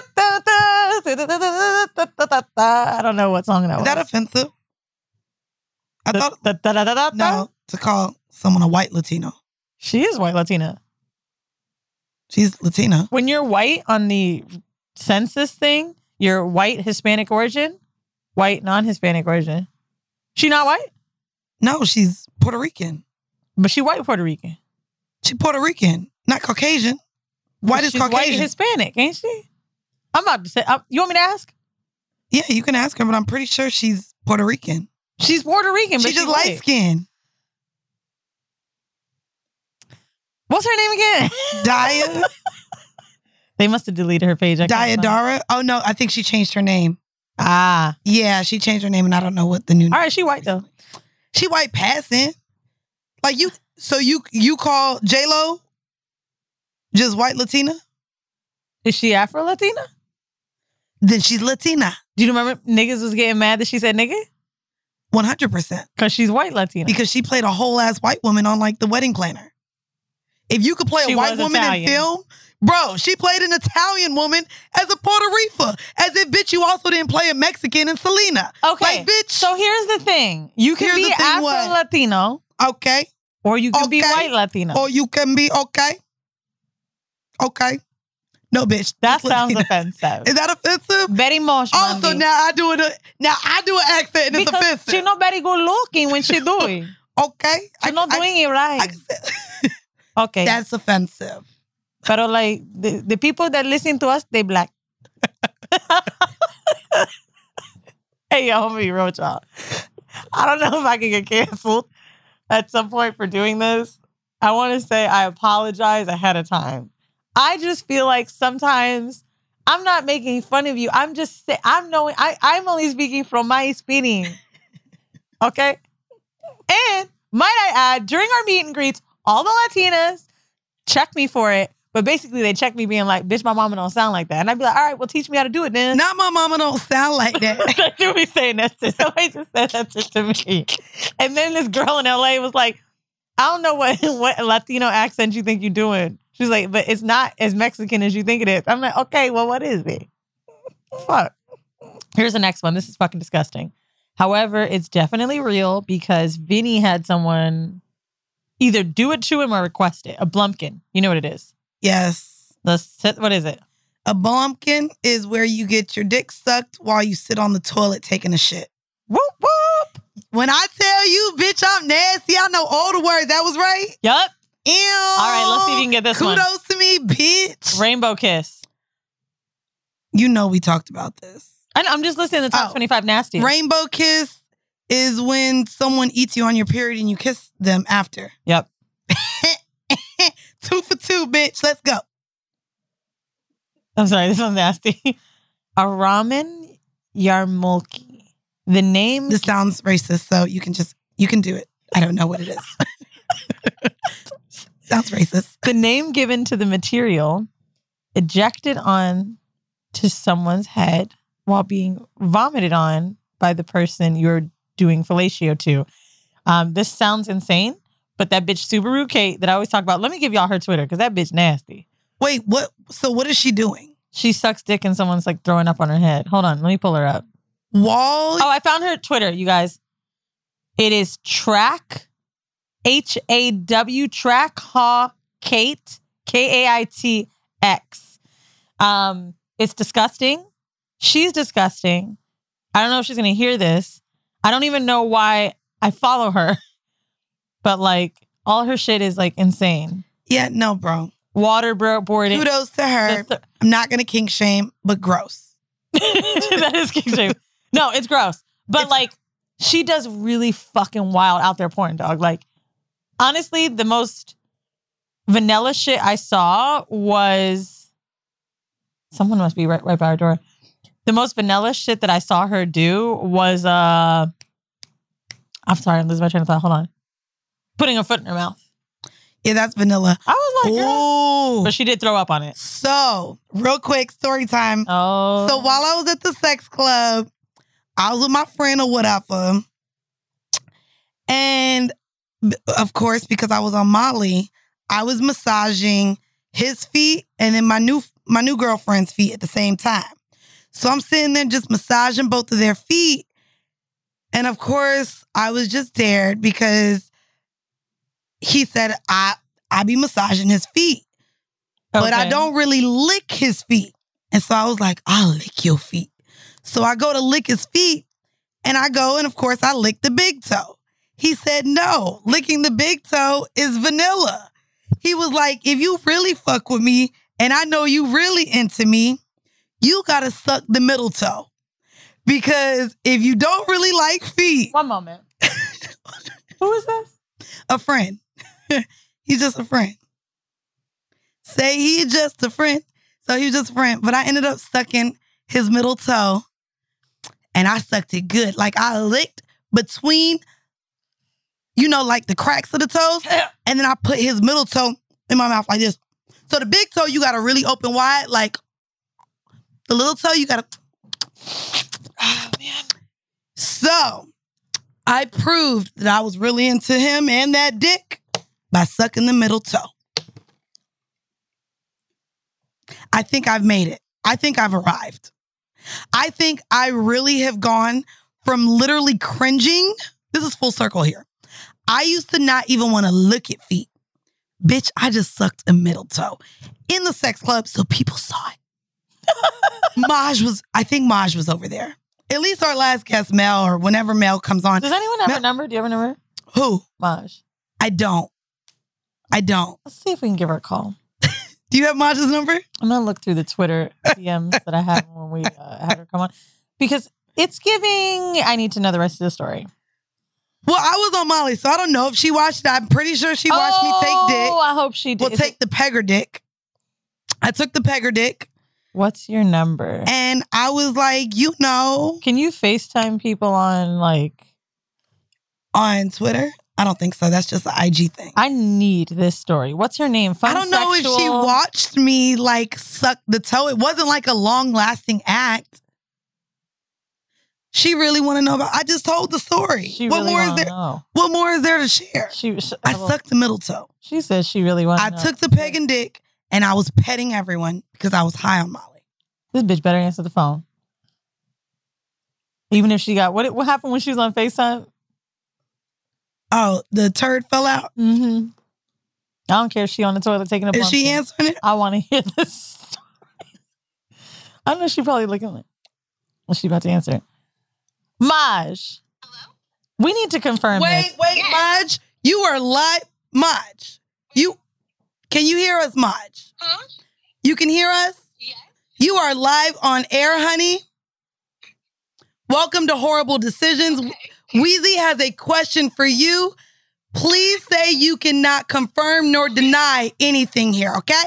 I don't know what song that Is was. that offensive? I thought Da-da-da-da-da. no to call someone a white Latino. She is white Latina. She's Latina. When you're white on the census thing, you're white Hispanic origin, white non-Hispanic origin. She not white, No, she's Puerto Rican. but she white Puerto Rican. She Puerto Rican, not Caucasian. White is She's white Caucasian. Hispanic, ain't she? I'm about to say. Uh, you want me to ask? Yeah, you can ask her, but I'm pretty sure she's Puerto Rican. She's Puerto Rican, but She's just she's light white. skinned. What's her name again? Daya, They must have deleted her page. I can't Daya find- Dara. Oh no, I think she changed her name. Ah, Yeah, she changed her name, and I don't know what the new. all right. She white though. She white passing. Like you, so you you call J Lo just white Latina? Is she Afro Latina? Then she's Latina, Do you remember niggas was getting mad that she said nigga? one hundred percent. Because she's white Latina. Because she played a whole ass white woman on like The Wedding Planner. If you could play a She white was woman Italian. in film, bro, she played an Italian woman as a Puerto Rican. As if, bitch, you also didn't play a Mexican in Selena. Okay. Like, bitch. So here's the thing. You can Here's be the thing, Afro what? Latino Okay. or you can be Okay. white Latino. Or you can be okay. Okay. No, bitch. that just sounds Latina. offensive. Is that offensive? Very much. Also, Mandy. now I do it. Now I do an accent and it's because offensive. she's not very good looking when she do it. okay. She's not I- doing it I right. can say- Okay. That's offensive. But like the, the people that listen to us, they black. Hey, yo, I'm gonna be real with y'all. I don't know if I can get canceled at some point for doing this. I want to say I apologize ahead of time. I just feel like sometimes I'm not making fun of you. I'm just say, I'm knowing I, I'm only speaking from my experience. Okay? And might I add, during our meet and greets, all the Latinas check me for it. But basically, they check me being like, bitch, my mama don't sound like that. And I'd be like, all right, well, teach me how to do it then. Not my mama don't sound like that. They do be saying that shit. Somebody just said that shit to me. And then this girl in L A was like, I don't know what, what Latino accent you think you're doing. She's like, but it's not as Mexican as you think it is. I'm like, okay, well, what is it? Fuck. Here's the next one. This is fucking disgusting. However, it's definitely real because Vinny had someone either do it to him or request it. A blumpkin. You know what it is? Yes. Let's, what is it? A blumpkin is where you get your dick sucked while you sit on the toilet taking a shit. Whoop, whoop. When I tell you, bitch, I'm nasty, I know all the words. That was right. Yup. Ew. All right, let's see if you can get this Kudos one. Kudos to me, bitch. Rainbow kiss. You know we talked about this. I know, I'm just listening to the top Oh. twenty-five nasty. Rainbow kiss is when someone eats you on your period and you kiss them after. Yep. Two for two, bitch. Let's go. I'm sorry, this one's nasty. A ramen yarmulke. The name... This sounds racist, so you can just, you can do it. I don't know what it is. Sounds racist. The name given to the material ejected on to someone's head while being vomited on by the person you're doing fellatio to. Um, this sounds insane, but that bitch Subaru Kate that I always talk about, let me give y'all her Twitter because that bitch nasty. Wait, what? So what is she doing? She sucks dick and someone's like throwing up on her head. Hold on, let me pull her up. Wall. Oh, I found her Twitter, you guys. It is track, H A W, track ha Kate, K A I T X. Um, it's disgusting. She's disgusting. I don't know if she's going to hear this. I don't even know why I follow her. But like, all her shit is like insane. Yeah, no, bro. Waterboarding. Kudos to her. Th- I'm not going to kink shame, but gross. That is king shame. No, it's gross. But It's- like, she does really fucking wild out there porn, dog. Like, honestly, the most vanilla shit I saw was... Someone must be right, right by our door. The most vanilla shit that I saw her do was... uh I'm sorry, I'm losing my train of thought. Hold on. Putting her foot in her mouth. Yeah, that's vanilla. I was like, girl. Ooh. But she did throw up on it. So, real quick, story time. Oh. So while I was at the sex club, I was with my friend or whatever. And b- of course, because I was on Molly, I was massaging his feet and then my new my new girlfriend's feet at the same time. So I'm sitting there just massaging both of their feet. And of course, I was just dared because he said I I be massaging his feet. But I Okay. don't really lick his feet. And so I was like, I'll lick your feet. So I go to lick his feet and I go and of course I lick the big toe. He said, no, licking the big toe is vanilla. He was like, if you really fuck with me and I know you really into me, you gotta suck the middle toe. Because if you don't really like feet, One moment. Who is this? a friend. He's just a friend. Say he just a friend. So he was just a friend. But I ended up sucking his middle toe. And I sucked it good. Like I licked between, you know, like the cracks of the toes. And then I put his middle toe in my mouth like this. So the big toe, you got to really open wide. Like the little toe, you got to. Oh, man. So I proved that I was really into him and that dick by sucking the middle toe. I think I've made it. I think I've arrived. I think I really have gone from literally cringing. This is full circle here. I used to not even want to look at feet. Bitch, I just sucked a middle toe in the sex club so people saw it. Maj was, I think Maj was over there. At least our last guest, Mel, or whenever Mel comes on. Does anyone have Mel- a number? Do you have a number? Who? Maj. I don't. I don't. Let's see if we can give her a call. Do you have Maja's number? I'm gonna look through the Twitter D Ms that I had when we uh, had her come on, because it's giving. I need to know the rest of the story. Well, I was on Molly, so I don't know if she watched it. I'm pretty sure she watched oh, me take dick. Oh, I hope she did. We'll take the pegger dick. I took the pegger dick. What's your number? And I was like, you know. Can you FaceTime people on like on Twitter? I don't think so. That's just an I G thing. I need this story. What's her name? Fun I don't know sexual? if she watched me like suck the toe. It wasn't like a long lasting act. She really want to know about. I just told the story. She what really more is wanna there? know. What more is there to share? She, she I sucked the middle toe. She said she really wanted. I to know. took the peg and dick, and I was petting everyone because I was high on Molly. This bitch better answer the phone. Even if she got what? What happened when she was on FaceTime? Oh, the turd fell out. Mm-hmm. I don't care if she on the toilet taking a bump. Is she answering it? I want to hear this story. I know she probably looking like. What's she about to answer? Maj. Hello? We need to confirm Wait, this. wait, Maj. You are live. Maj. You, can you hear us, Maj? Huh? You can hear us? Yes. You are live on air, honey. Welcome to Horrible Decisions. Okay. Weezy has a question for you. Please say you cannot confirm nor deny anything here, okay?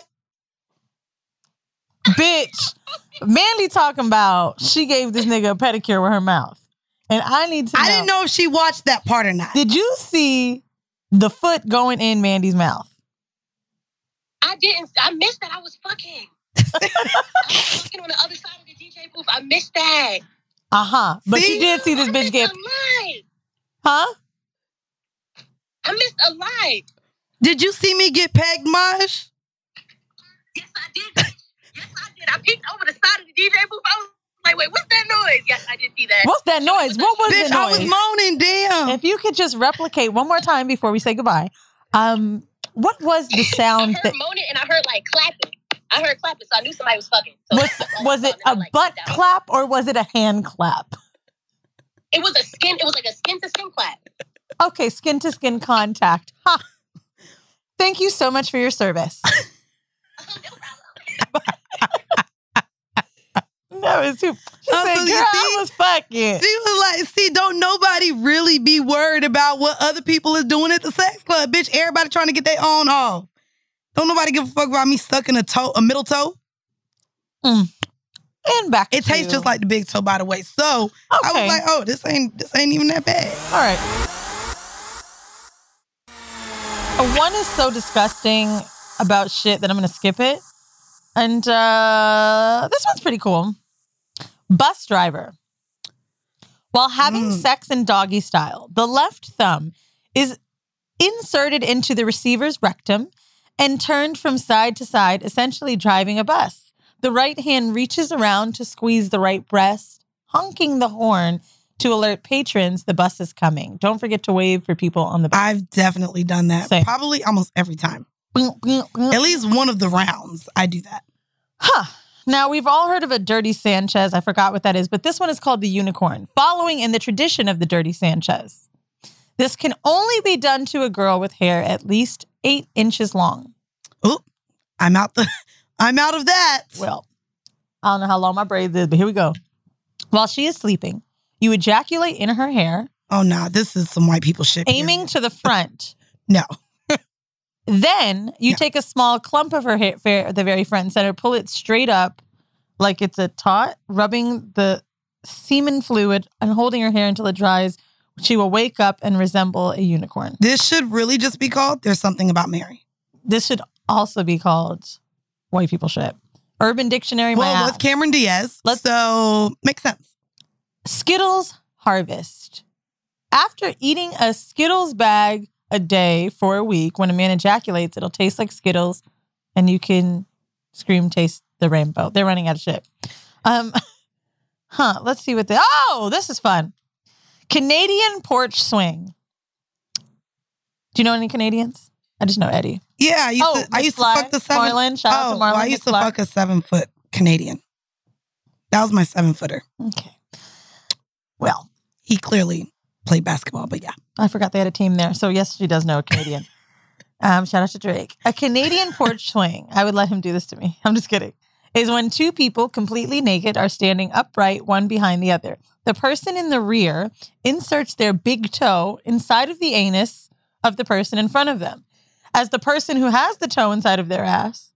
Bitch. Mandy talking about she gave this nigga a pedicure with her mouth. And I need to know. I didn't know if she watched that part or not. Did you see the foot going in Mandy's mouth? I didn't. I missed that. I was fucking. I was fucking on the other side of the D J booth. I missed that. Uh-huh. But See? you did see this I bitch missed get... a lie. Huh? I missed a lie. Did you see me get pegged, Maj? Yes, I did. Yes, I did. I peeked over the side of the D J booth. I was like, wait, what's that noise? Yes, I did see that. What's that noise? What was Bitch, the I noise? was moaning, damn. If you could just replicate one more time before we say goodbye. Um, what was the sound I heard that... moaning and I heard like clapping. I heard clapping, so I knew somebody was fucking. So Was, was it a like, butt down. clap or was it a hand clap? It was a skin. It was like a skin to skin clap. Okay, skin to skin contact. Ha. Thank you so much for your service. No, it's too. She Oh, said, so you girl, I see? was fucking. She was like, see, don't nobody really be worried about what other people is doing at the sex club. Bitch, everybody trying to get their own off. Don't nobody give a fuck about me sucking a toe, a middle toe. Mm. And back It to tastes just like the big toe, by the way. So I Okay. was like, oh, this ain't this ain't even that bad. All right. One is so disgusting about shit that I'm going to skip it. And uh, this one's pretty cool. Bus driver. While having Mm. sex in doggy style, the left thumb is inserted into the receiver's rectum and turned from side to side, essentially driving a bus. The right hand reaches around to squeeze the right breast, honking the horn to alert patrons the bus is coming. Don't forget to wave for people on the bus. I've definitely done that. Same. Probably almost every time. Huh. At least one of the rounds, I do that. Now, we've all heard of a Dirty Sanchez. I forgot what that is, but this one is called the unicorn, following in the tradition of the Dirty Sanchez. This can only be done to a girl with hair at least eight inches long. Oop, I'm out the I'm out of that. Well, I don't know how long my braids is, but here we go. While she is sleeping, you ejaculate in her hair, Oh no, this is some white people shit. aiming period. to the front. No. Then you Yeah. take a small clump of her hair at the very front and center, pull it straight up like it's a tot, rubbing the semen fluid and holding her hair until it dries. She will wake up and resemble a unicorn. This should really just be called There's Something About Mary. This should also be called white people shit. Urban Dictionary, my Well, ass. what's Cameron Diaz? Let's- so makes sense. Skittles harvest. After eating a Skittles bag a day for a week, when a man ejaculates, it'll taste like Skittles and you can scream taste the rainbow. They're running out of shit. Um, huh, let's see what the, oh, this is fun. Canadian porch swing. Do you know any Canadians? I just know Eddie. Yeah, I used Oh, to I Miss used to Fly, fuck the seven. Marlon, shout out oh, to well, Marlon I used to McFly. fuck a seven foot Canadian. That was my seven footer. Okay. Well, He clearly played basketball, but yeah. I forgot they had a team there. So yes, she does know a Canadian. Um, shout out to Drake. A Canadian porch swing. I would let him do this to me. I'm just kidding. Is when two people completely naked are standing upright, one behind the other. The person in the rear inserts their big toe inside of the anus of the person in front of them. As the person who has the toe inside of their ass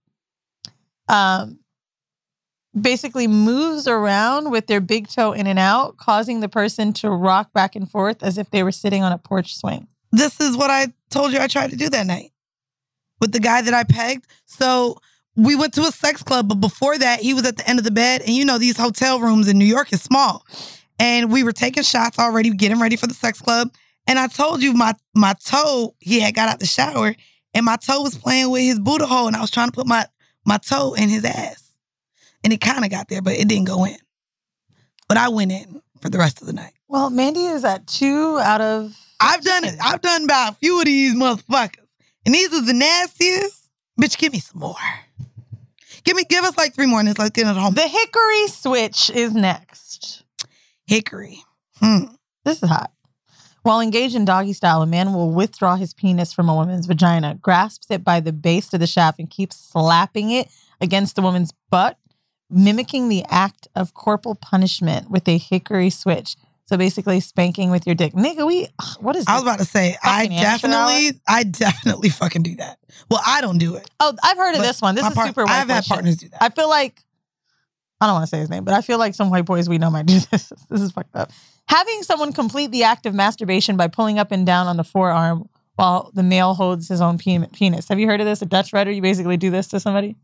um, basically moves around with their big toe in and out, causing the person to rock back and forth as if they were sitting on a porch swing. This is what I told you I tried to do that night with the guy that I pegged. So we went to a sex club, but before that, he was at the end of the bed. And you know, these hotel rooms in New York is small. And we were taking shots already, getting ready for the sex club. And I told you my my toe, he had got out the shower, and my toe was playing with his booty hole, and I was trying to put my, my toe in his ass. And it kind of got there, but it didn't go in. But I went in for the rest of the night. Well, Mandy is at two out of... I've done it. I've done about a few of these motherfuckers. And these is the nastiest. Bitch, give me some more. Give me, give us like three more and let's get it home. The hickory switch is next. Hickory. Hmm. This is hot. While engaged in doggy style, a man will withdraw his penis from a woman's vagina, grasps it by the base of the shaft, and keeps slapping it against the woman's butt, mimicking the act of corporal punishment with a hickory switch. So basically spanking with your dick. Nigga, we, ugh, what is this? I was about to say, I Fucking amateur hour? definitely, I definitely fucking do that. Well, I don't do it. Oh, I've heard of But this one. This my is par- super white I've boy had shit. partners do that. I feel like, I don't want to say his name, but I feel like some white boys we know might do this. This is fucked up. Having someone complete the act of masturbation by pulling up and down on the forearm while the male holds his own pe- penis. Have you heard of this? A Dutch rudder, you basically do this to somebody?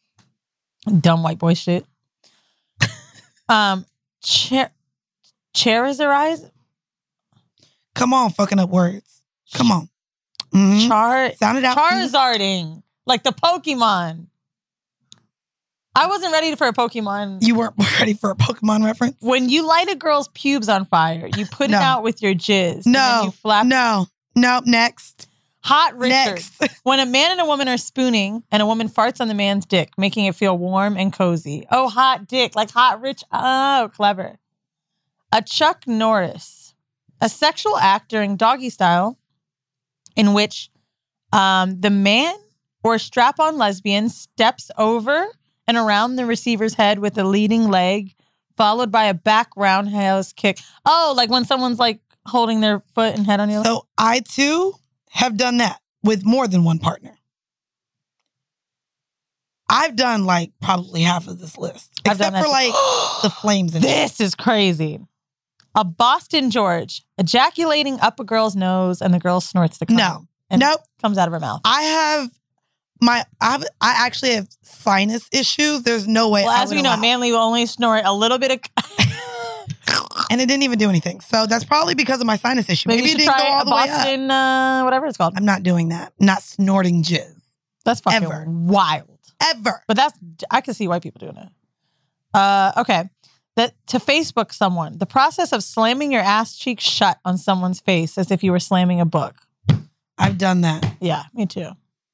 Dumb white boy shit. um, Cher- Charizard? Come on, fucking up words. Come on. Mhm. Char- Sound it out. Charizarding. Like the Pokemon. I wasn't ready for a Pokemon. You weren't ready for a Pokemon reference? When you light a girl's pubes on fire, you put No. it out with your jizz. And then No. you flap. No. No. Next. Hot Richard. Next. When a man and a woman are spooning and a woman farts on the man's dick, making it feel warm and cozy. Oh, hot dick. Like hot rich. Oh, clever. A Chuck Norris. A sexual act during doggy style in which um, the man or strap-on lesbian steps over and around the receiver's head with a leading leg, followed by a back roundhouse kick. Oh, like when someone's like holding their foot and head on your leg? So I too have done that with more than one partner. I've done like probably half of this list. I've Except done for that like the flames and shit. This is crazy. A Boston George ejaculating up a girl's nose and the girl snorts the cum. No. And Nope. comes out of her mouth. I have my I have, I actually have sinus issues. There's no way Well, I as would we know, allow- Manly will only snort a little bit of... and it didn't even do anything. So that's probably because of my sinus issue. Maybe, Maybe, you it should didn't go try all a the way up. Boston, uh, whatever it's called. I'm not doing that. I'm not snorting jizz. That's fucking Ever. wild. Ever. But that's... I can see white people doing it. Uh, okay. That to Facebook someone. The process of slamming your ass cheek shut on someone's face as if you were slamming a book. I've done that. Yeah, me too.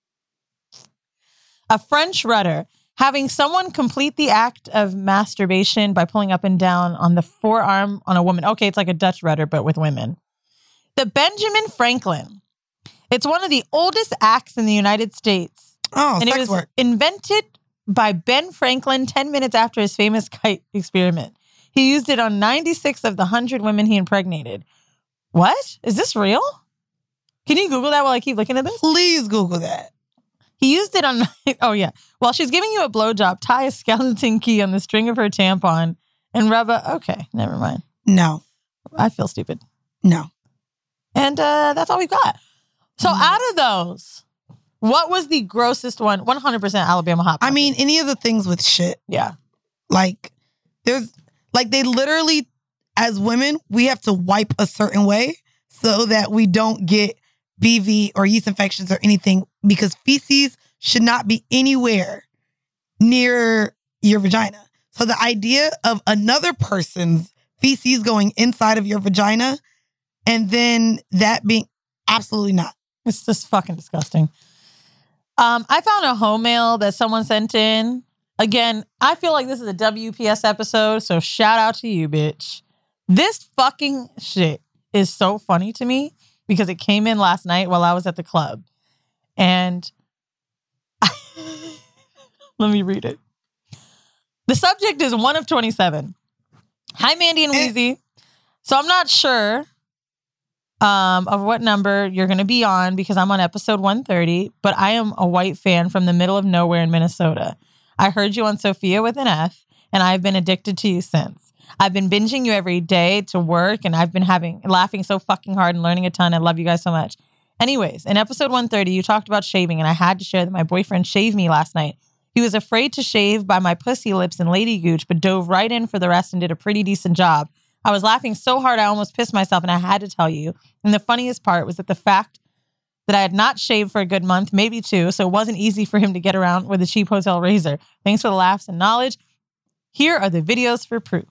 A French rudder. Having someone complete the act of masturbation by pulling up and down on the forearm on a woman. Okay, it's like a Dutch rudder, but with women. The Benjamin Franklin. It's one of the oldest acts in the United States. Oh, and sex it was work. invented by Ben Franklin ten minutes after his famous kite experiment. He used it on ninety-six of the one hundred women he impregnated. What? Is this real? Can you Google that while I keep looking at this? Please Google that. He used it on, oh yeah. While she's giving you a blowjob, tie a skeleton key on the string of her tampon and rub a, okay, never mind. No. I feel stupid. No. And uh, that's all we've got. So Mm. out of those, what was the grossest one? one hundred percent Alabama Hot I Pocket. mean, any of the things with shit. Yeah. Like, there's, like, they literally, as women, we have to wipe a certain way so that we don't get B V or yeast infections or anything, because feces should not be anywhere near your vagina. So the idea of another person's feces going inside of your vagina and then that being absolutely not. It's just fucking disgusting. Um, I found a home mail that someone sent in. Again, I feel like this is a W P S episode, so shout out to you, bitch. This fucking shit is so funny to me because it came in last night while I was at the club. And I, let me read it. The subject is one of twenty-seven. Hi, Mandy and Weezy. So I'm not sure um, of what number you're going to be on because I'm on episode one thirty, but I am a white fan from the middle of nowhere in Minnesota. I heard you on Sophia with an F, and I've been addicted to you since. I've been binging you every day to work, and I've been having laughing so fucking hard and learning a ton. I love you guys so much. Anyways, in episode one thirty, you talked about shaving, and I had to share that my boyfriend shaved me last night. He was afraid to shave by my pussy lips and lady gooch, but dove right in for the rest and did a pretty decent job. I was laughing so hard I almost pissed myself, and I had to tell you. And the funniest part was that the fact that I had not shaved for a good month, maybe two, so it wasn't easy for him to get around with a cheap hotel razor. Thanks for the laughs and knowledge. Here are the videos for proof.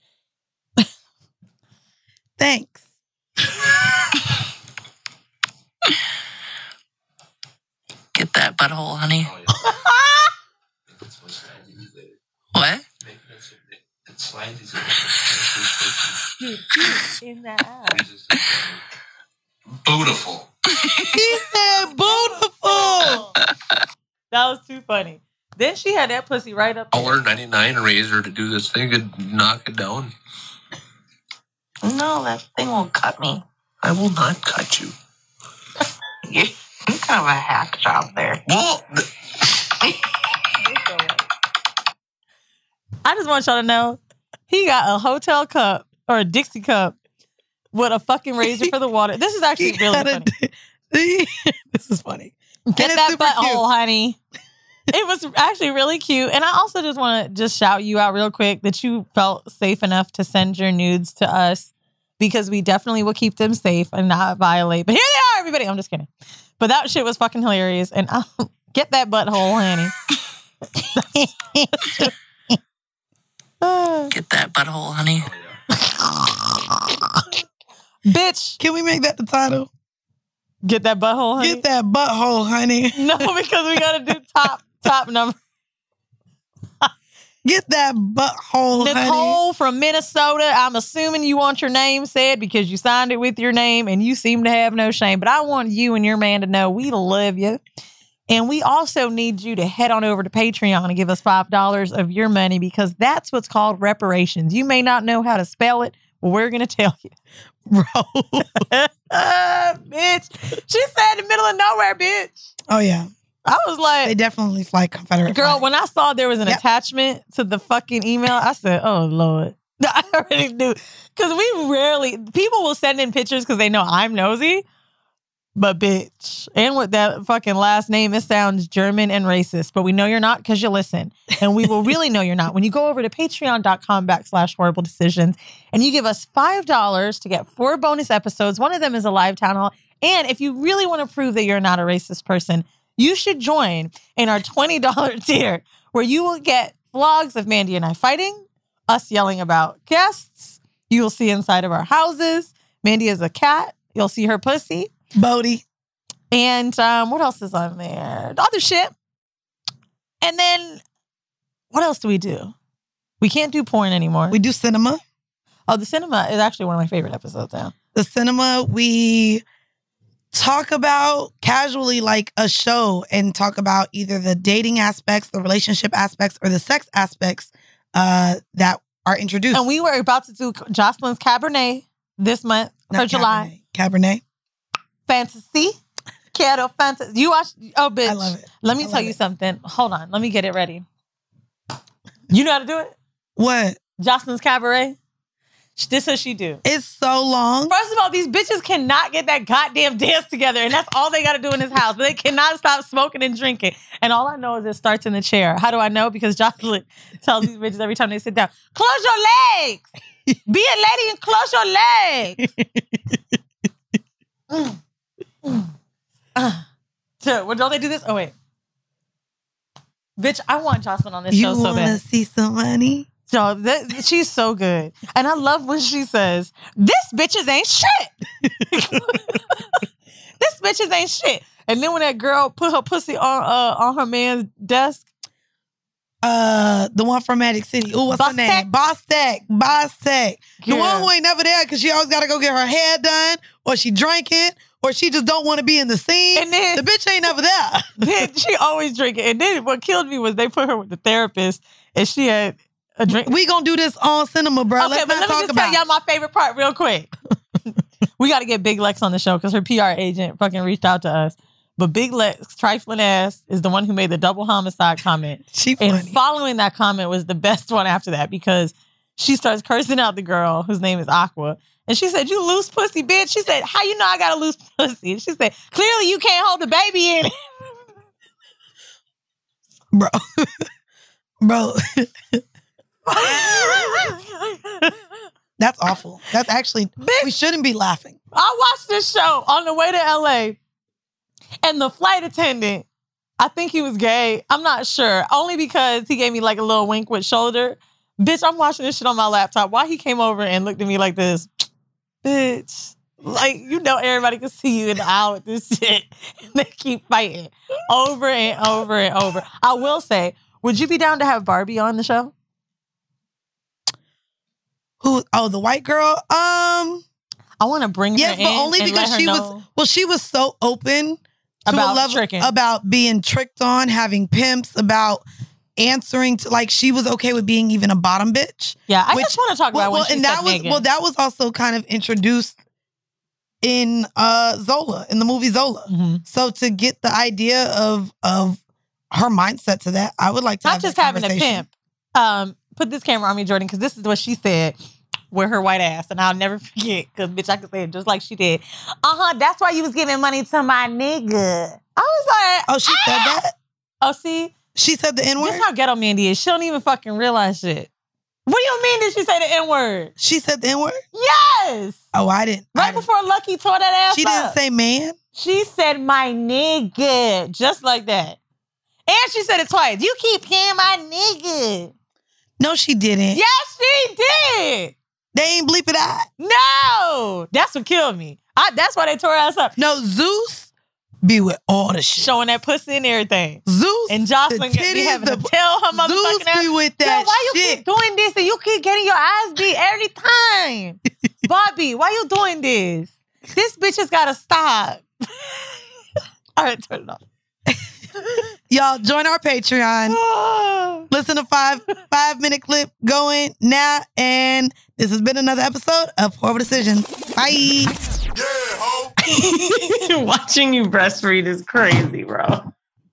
Thanks. Get that butthole, honey. What? In that ass. Beautiful. He said beautiful. That was too funny. Then she had that pussy right up there. one ninety-nine razor to do this thing could knock it down. No, that thing will cut me. I will not cut you. You kind of a hack job there. Well, I just want y'all to know, he got a hotel cup or a Dixie cup with a fucking razor for the water. This is actually He really got a- funny. This is funny. Get And it's that super butthole, honey. It was actually really cute. And I also just want to just shout you out real quick that you felt safe enough to send your nudes to us because we definitely will keep them safe and not violate. But here they are, everybody. I'm just kidding. But that shit was fucking hilarious. And I'll get that butthole, honey. Get that butthole, honey. Bitch, Can we make that the title? get that butthole, honey. Get that butthole, honey. No, because we got to do top, top number. Get that butthole, honey. Nicole from Minnesota, I'm assuming you want your name said because you signed it with your name and you seem to have no shame. But I want you and your man to know we love you. And we also need you to head on over to Patreon and give us five dollars of your money because that's what's called reparations. You may not know how to spell it, but we're going to tell you. Bro. uh, bitch. She said in the middle of nowhere, bitch. Oh, yeah. I was like, They definitely fly Confederate girl, flag. when I saw there was an Yep. attachment to the fucking email, I said, oh, Lord. I already knew. Because we rarely, people will send in pictures because they know I'm nosy. But bitch, and with that fucking last name, it sounds German and racist. But we know you're not because you listen. And we will really know you're not when you go over to patreon.com backslash horrible decisions and you give us five dollars to get four bonus episodes. One of them is a live town hall. And if you really want to prove that you're not a racist person, you should join in our twenty dollars tier where you will get vlogs of Mandy and I fighting, us yelling about guests. You will see inside of our houses. Mandy is a cat. You'll see her pussy. Bodie. And um, what else is on there? The other shit. And then what else do we do? We can't do porn anymore. We do cinema. oh, the cinema is actually one of my favorite episodes now. The cinema, we talk about casually like a show and talk about either the dating aspects, the relationship aspects, or the sex aspects uh, that are introduced. And we were about to do Jocelyn's Cabernet this month for Not July. Cabernet. Cabernet. Fantasy. Kettle fantasy. You watch? Oh, bitch. I love it. Let me I tell love you it. something. Hold on. Let me get it ready. You know how to do it? What? Jocelyn's Cabaret. This is what she do. It's so long. First of all, these bitches cannot get that goddamn dance together, and that's all they got to do in this house. But they cannot stop smoking and drinking. And all I know is it starts in the chair. How do I know? Because Jocelyn tells these bitches every time they sit down, close your legs. Be a lady and close your legs. mm. Mm. Uh. So, well, don't they do this? Oh, wait. Bitch, I want Jocelyn on this You show so want to bad. see some money? So that, she's so good. And I love when she says, this bitches ain't shit. This bitches ain't shit. And then when that girl put her pussy on uh, on her man's desk. Uh, the one from Magic City. Ooh, what's Boss her name? Tech? Boss Tech. Boss Tech. The Yeah. one who ain't never there because she always got to go get her hair done, or she drinking, or she just don't want to be in the scene. And then the bitch ain't never there. then she always drinking. And then what killed me was they put her with the therapist, and she had a drink. We gonna do this on cinema, bro. Okay, Let's but not let me talk just about tell y'all it. my favorite part real quick. We got to get Big Lex on the show because her P R agent fucking reached out to us. But Big Lex, trifling ass, is the one who made the double homicide comment. She funny. And following that comment was the best one after that because she starts cursing out the girl whose name is Aqua. And she said, you loose pussy, bitch. She said, how you know I got a loose pussy? And she said, clearly you can't hold the baby in it. Bro. Bro. That's awful. That's actually, Bitch. we shouldn't be laughing. I watched this show on the way to L A, and the flight attendant, I think he was gay. I'm not sure. Only because he gave me like a little wink with shoulder. Bitch, I'm watching this shit on my laptop. Why he came over and looked at me like this? Bitch. Like, you know everybody can see you in the aisle with this shit. And they keep fighting over and over and over. I will say, would you be down to have Barbie on the show? Who? Oh, the white girl? Um, I want to bring her yes, in but only and because let her she know was, well, she was so open to about a level tricking. about being tricked on, having pimps, about answering to, like, she was okay with being even a bottom bitch. Yeah, I which- just want to talk Well, about when well she and said that was nigga. well, that was also kind of introduced in uh Zola, in the movie Zola. Mhm. So to get the idea of of her mindset to that, I would like to Not have just that having a conversation. pimp. Um, put this camera on me, Jordan, because this is what she said with her white ass, and I'll never forget. Because bitch, I could say it just like she did. Uh huh. That's why you was giving money to my nigga. I was like, Oh, she said that? oh, see, She said the this N-word? how ghetto Mandy is. She don't even fucking realize shit. What do you mean? Did she say the N word? She said the N-word? Yes. Oh, I didn't. I Right didn't. before Lucky tore that ass She didn't up. say man? She said my nigga, just like that. And she said it twice. You keep saying my nigga. No, she didn't. Yes, she did. They ain't bleep it out. No, that's what killed me. I, that's why they tore her ass up. No, Zeus be with all the shit. Showing that pussy and everything. Zeus, And Jocelyn the be titties, having the- to tell her motherfucking Zeus ass. be with Yo, that why you shit. keep doing this and you keep getting your ass beat every time? Bobby, why you doing this? This bitch has got to stop. All right, turn it off. Y'all join our Patreon. Listen to five five minute clip going now. And this has been another episode of Horrible Decisions. Bye. Watching you breastfeed is crazy, bro.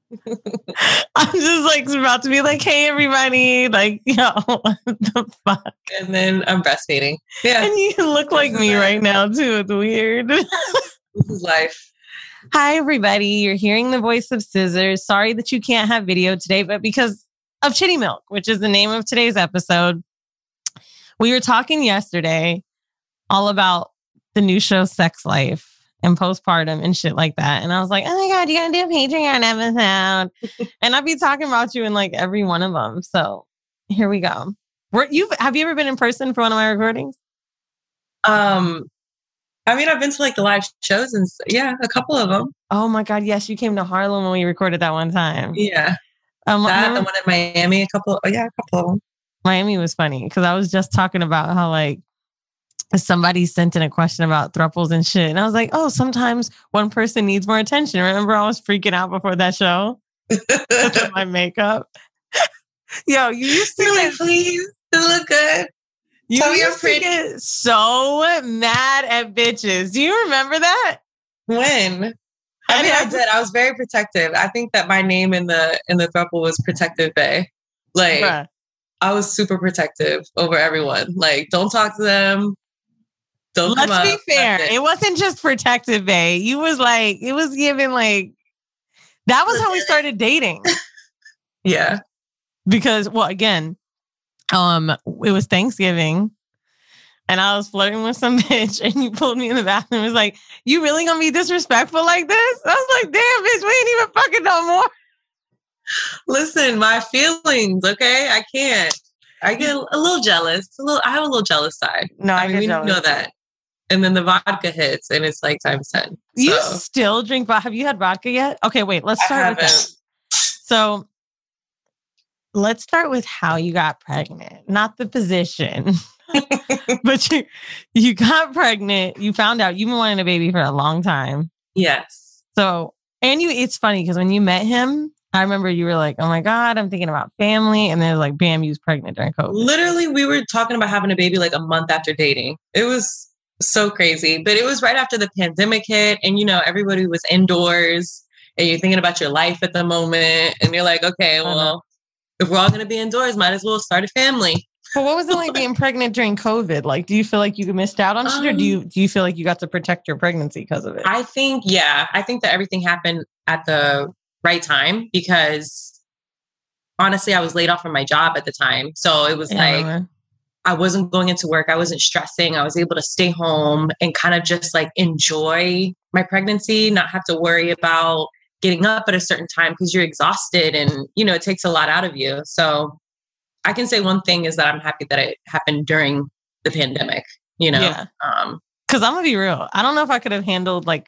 I'm just like about to be like, hey, everybody. Like, yo, what the fuck? And then I'm breastfeeding. Yeah. And you look like me right now, too. It's weird. This is life. Hi, everybody. You're hearing the voice of Scissors. Sorry that you can't have video today, but because of Chitty Milk, which is the name of today's episode, we were talking yesterday all about the new show Sex Life and postpartum and shit like that. And I was like, oh my God, you gotta do a Patreon episode. And I'd be talking about you in like every one of them. So here we go. Were you have you ever been in person for one of my recordings? Um, I mean, I've been to like the live shows and s- yeah, a couple of them. Oh my God, yes, you came to Harlem when we recorded that one time. Yeah. Um, That, remember- the one in Miami, a couple, oh yeah, a couple of them. Miami was funny because I was just talking about how like somebody sent in a question about thruples and shit. And I was like, oh, sometimes one person needs more attention. Remember I was freaking out before that show? Because of my makeup. Yo, you used to You're get, like, please, this look good. you tell me you're used to pretty. get so mad at bitches. Do you remember that? When? I mean, I did. I was very protective. I think that my name in the in the throuple was Protective Bae. Like, Bruh. I was super protective over everyone. Like, don't talk to them. Don't Let's come be up. fair. That's It wasn't just Protective Bae. You was like, it was giving like, that was how we started dating. Yeah. Because, well, again, um, it was Thanksgiving and I was flirting with some bitch and you pulled me in the bathroom and was like, you really gonna be disrespectful like this? I was like, damn, bitch, we ain't even fucking no more. Listen, my feelings, okay? I can't. I get a little jealous. A little. I have a little jealous side. No, I I mean, get we jealous know too. that. And then the vodka hits, and it's like times ten. You So, still drink vodka? Have you had vodka yet? Okay, wait, let's I start with that. haven't. So let's start with how you got pregnant, not the position. But you you got pregnant. You found out you've been wanting a baby for a long time. Yes. So, and you, it's funny because when you met him, I remember you were like, oh my God, I'm thinking about family. And then like, bam, you was pregnant during COVID. Literally, we were talking about having a baby like a month after dating. It was so crazy. But it was right after the pandemic hit. And, you know, everybody was indoors and you're thinking about your life at the moment. And you're like, okay, well, if we're all going to be indoors, might as well start a family. But what was it like being pregnant during COVID? Like, do you feel like you missed out on shit, um, or do you do you feel like you got to protect your pregnancy because of it? I think, yeah, I think that everything happened at the right time because honestly, I was laid off from my job at the time. So it was yeah, like, I, I wasn't going into work. I wasn't stressing. I was able to stay home and kind of just like enjoy my pregnancy, not have to worry about getting up at a certain time because you're exhausted and, you know, it takes a lot out of you. So I can say one thing is that I'm happy that it happened during the pandemic, you know? Yeah. Um, Cause I'm gonna be real. I don't know if I could have handled like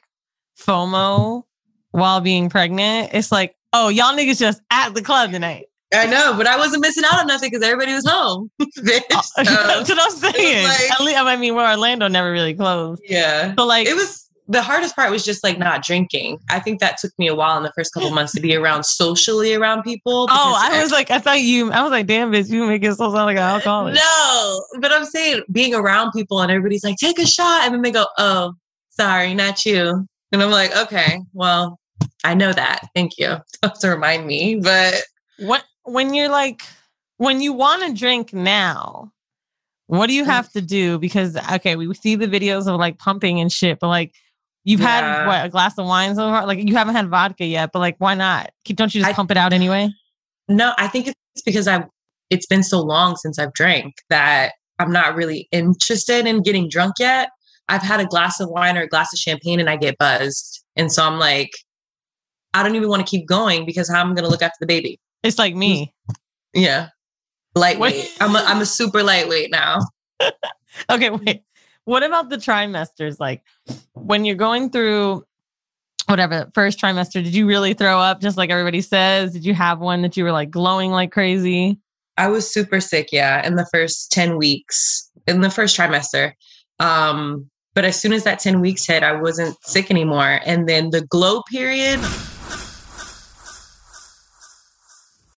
FOMO while being pregnant. It's like, oh, y'all niggas just at the club tonight. I know, but I wasn't missing out on nothing because everybody was home. Bitch, so that's what I'm saying. Like, At least, I mean, well, Orlando never really closed. Yeah. So like, it was, the hardest part was just like not drinking. I think that took me a while in the first couple months to be around socially around people. Oh, I was like, I thought you, I was like, damn bitch, you make it so sound like an alcoholic. No, but I'm saying being around people and everybody's like, take a shot. And then they go, oh, sorry, not you. And I'm like, okay, well, I know that. Thank you. Don't to remind me. But what, when you're like, when you want to drink now, what do you have to do? Because, okay, we see the videos of like pumping and shit, but like, You've yeah. had what, a glass of wine so far? Like you haven't had vodka yet, but like, why not? Don't you just I, pump it out anyway? No, I think it's because I've, it's been so long since I've drank that I'm not really interested in getting drunk yet. I've had a glass of wine or a glass of champagne and I get buzzed. And so I'm like, I don't even want to keep going because how I'm going to look after the baby. It's like me. Yeah. Lightweight. I'm a, I'm a super lightweight now. Okay, wait. What about the trimesters? Like when you're going through whatever, first trimester, did you really throw up just like everybody says? Did you have one that you were like glowing like crazy? I was super sick, yeah, in the first ten weeks, in the first trimester. Um, but as soon as that ten weeks hit, I wasn't sick anymore. And then the glow period,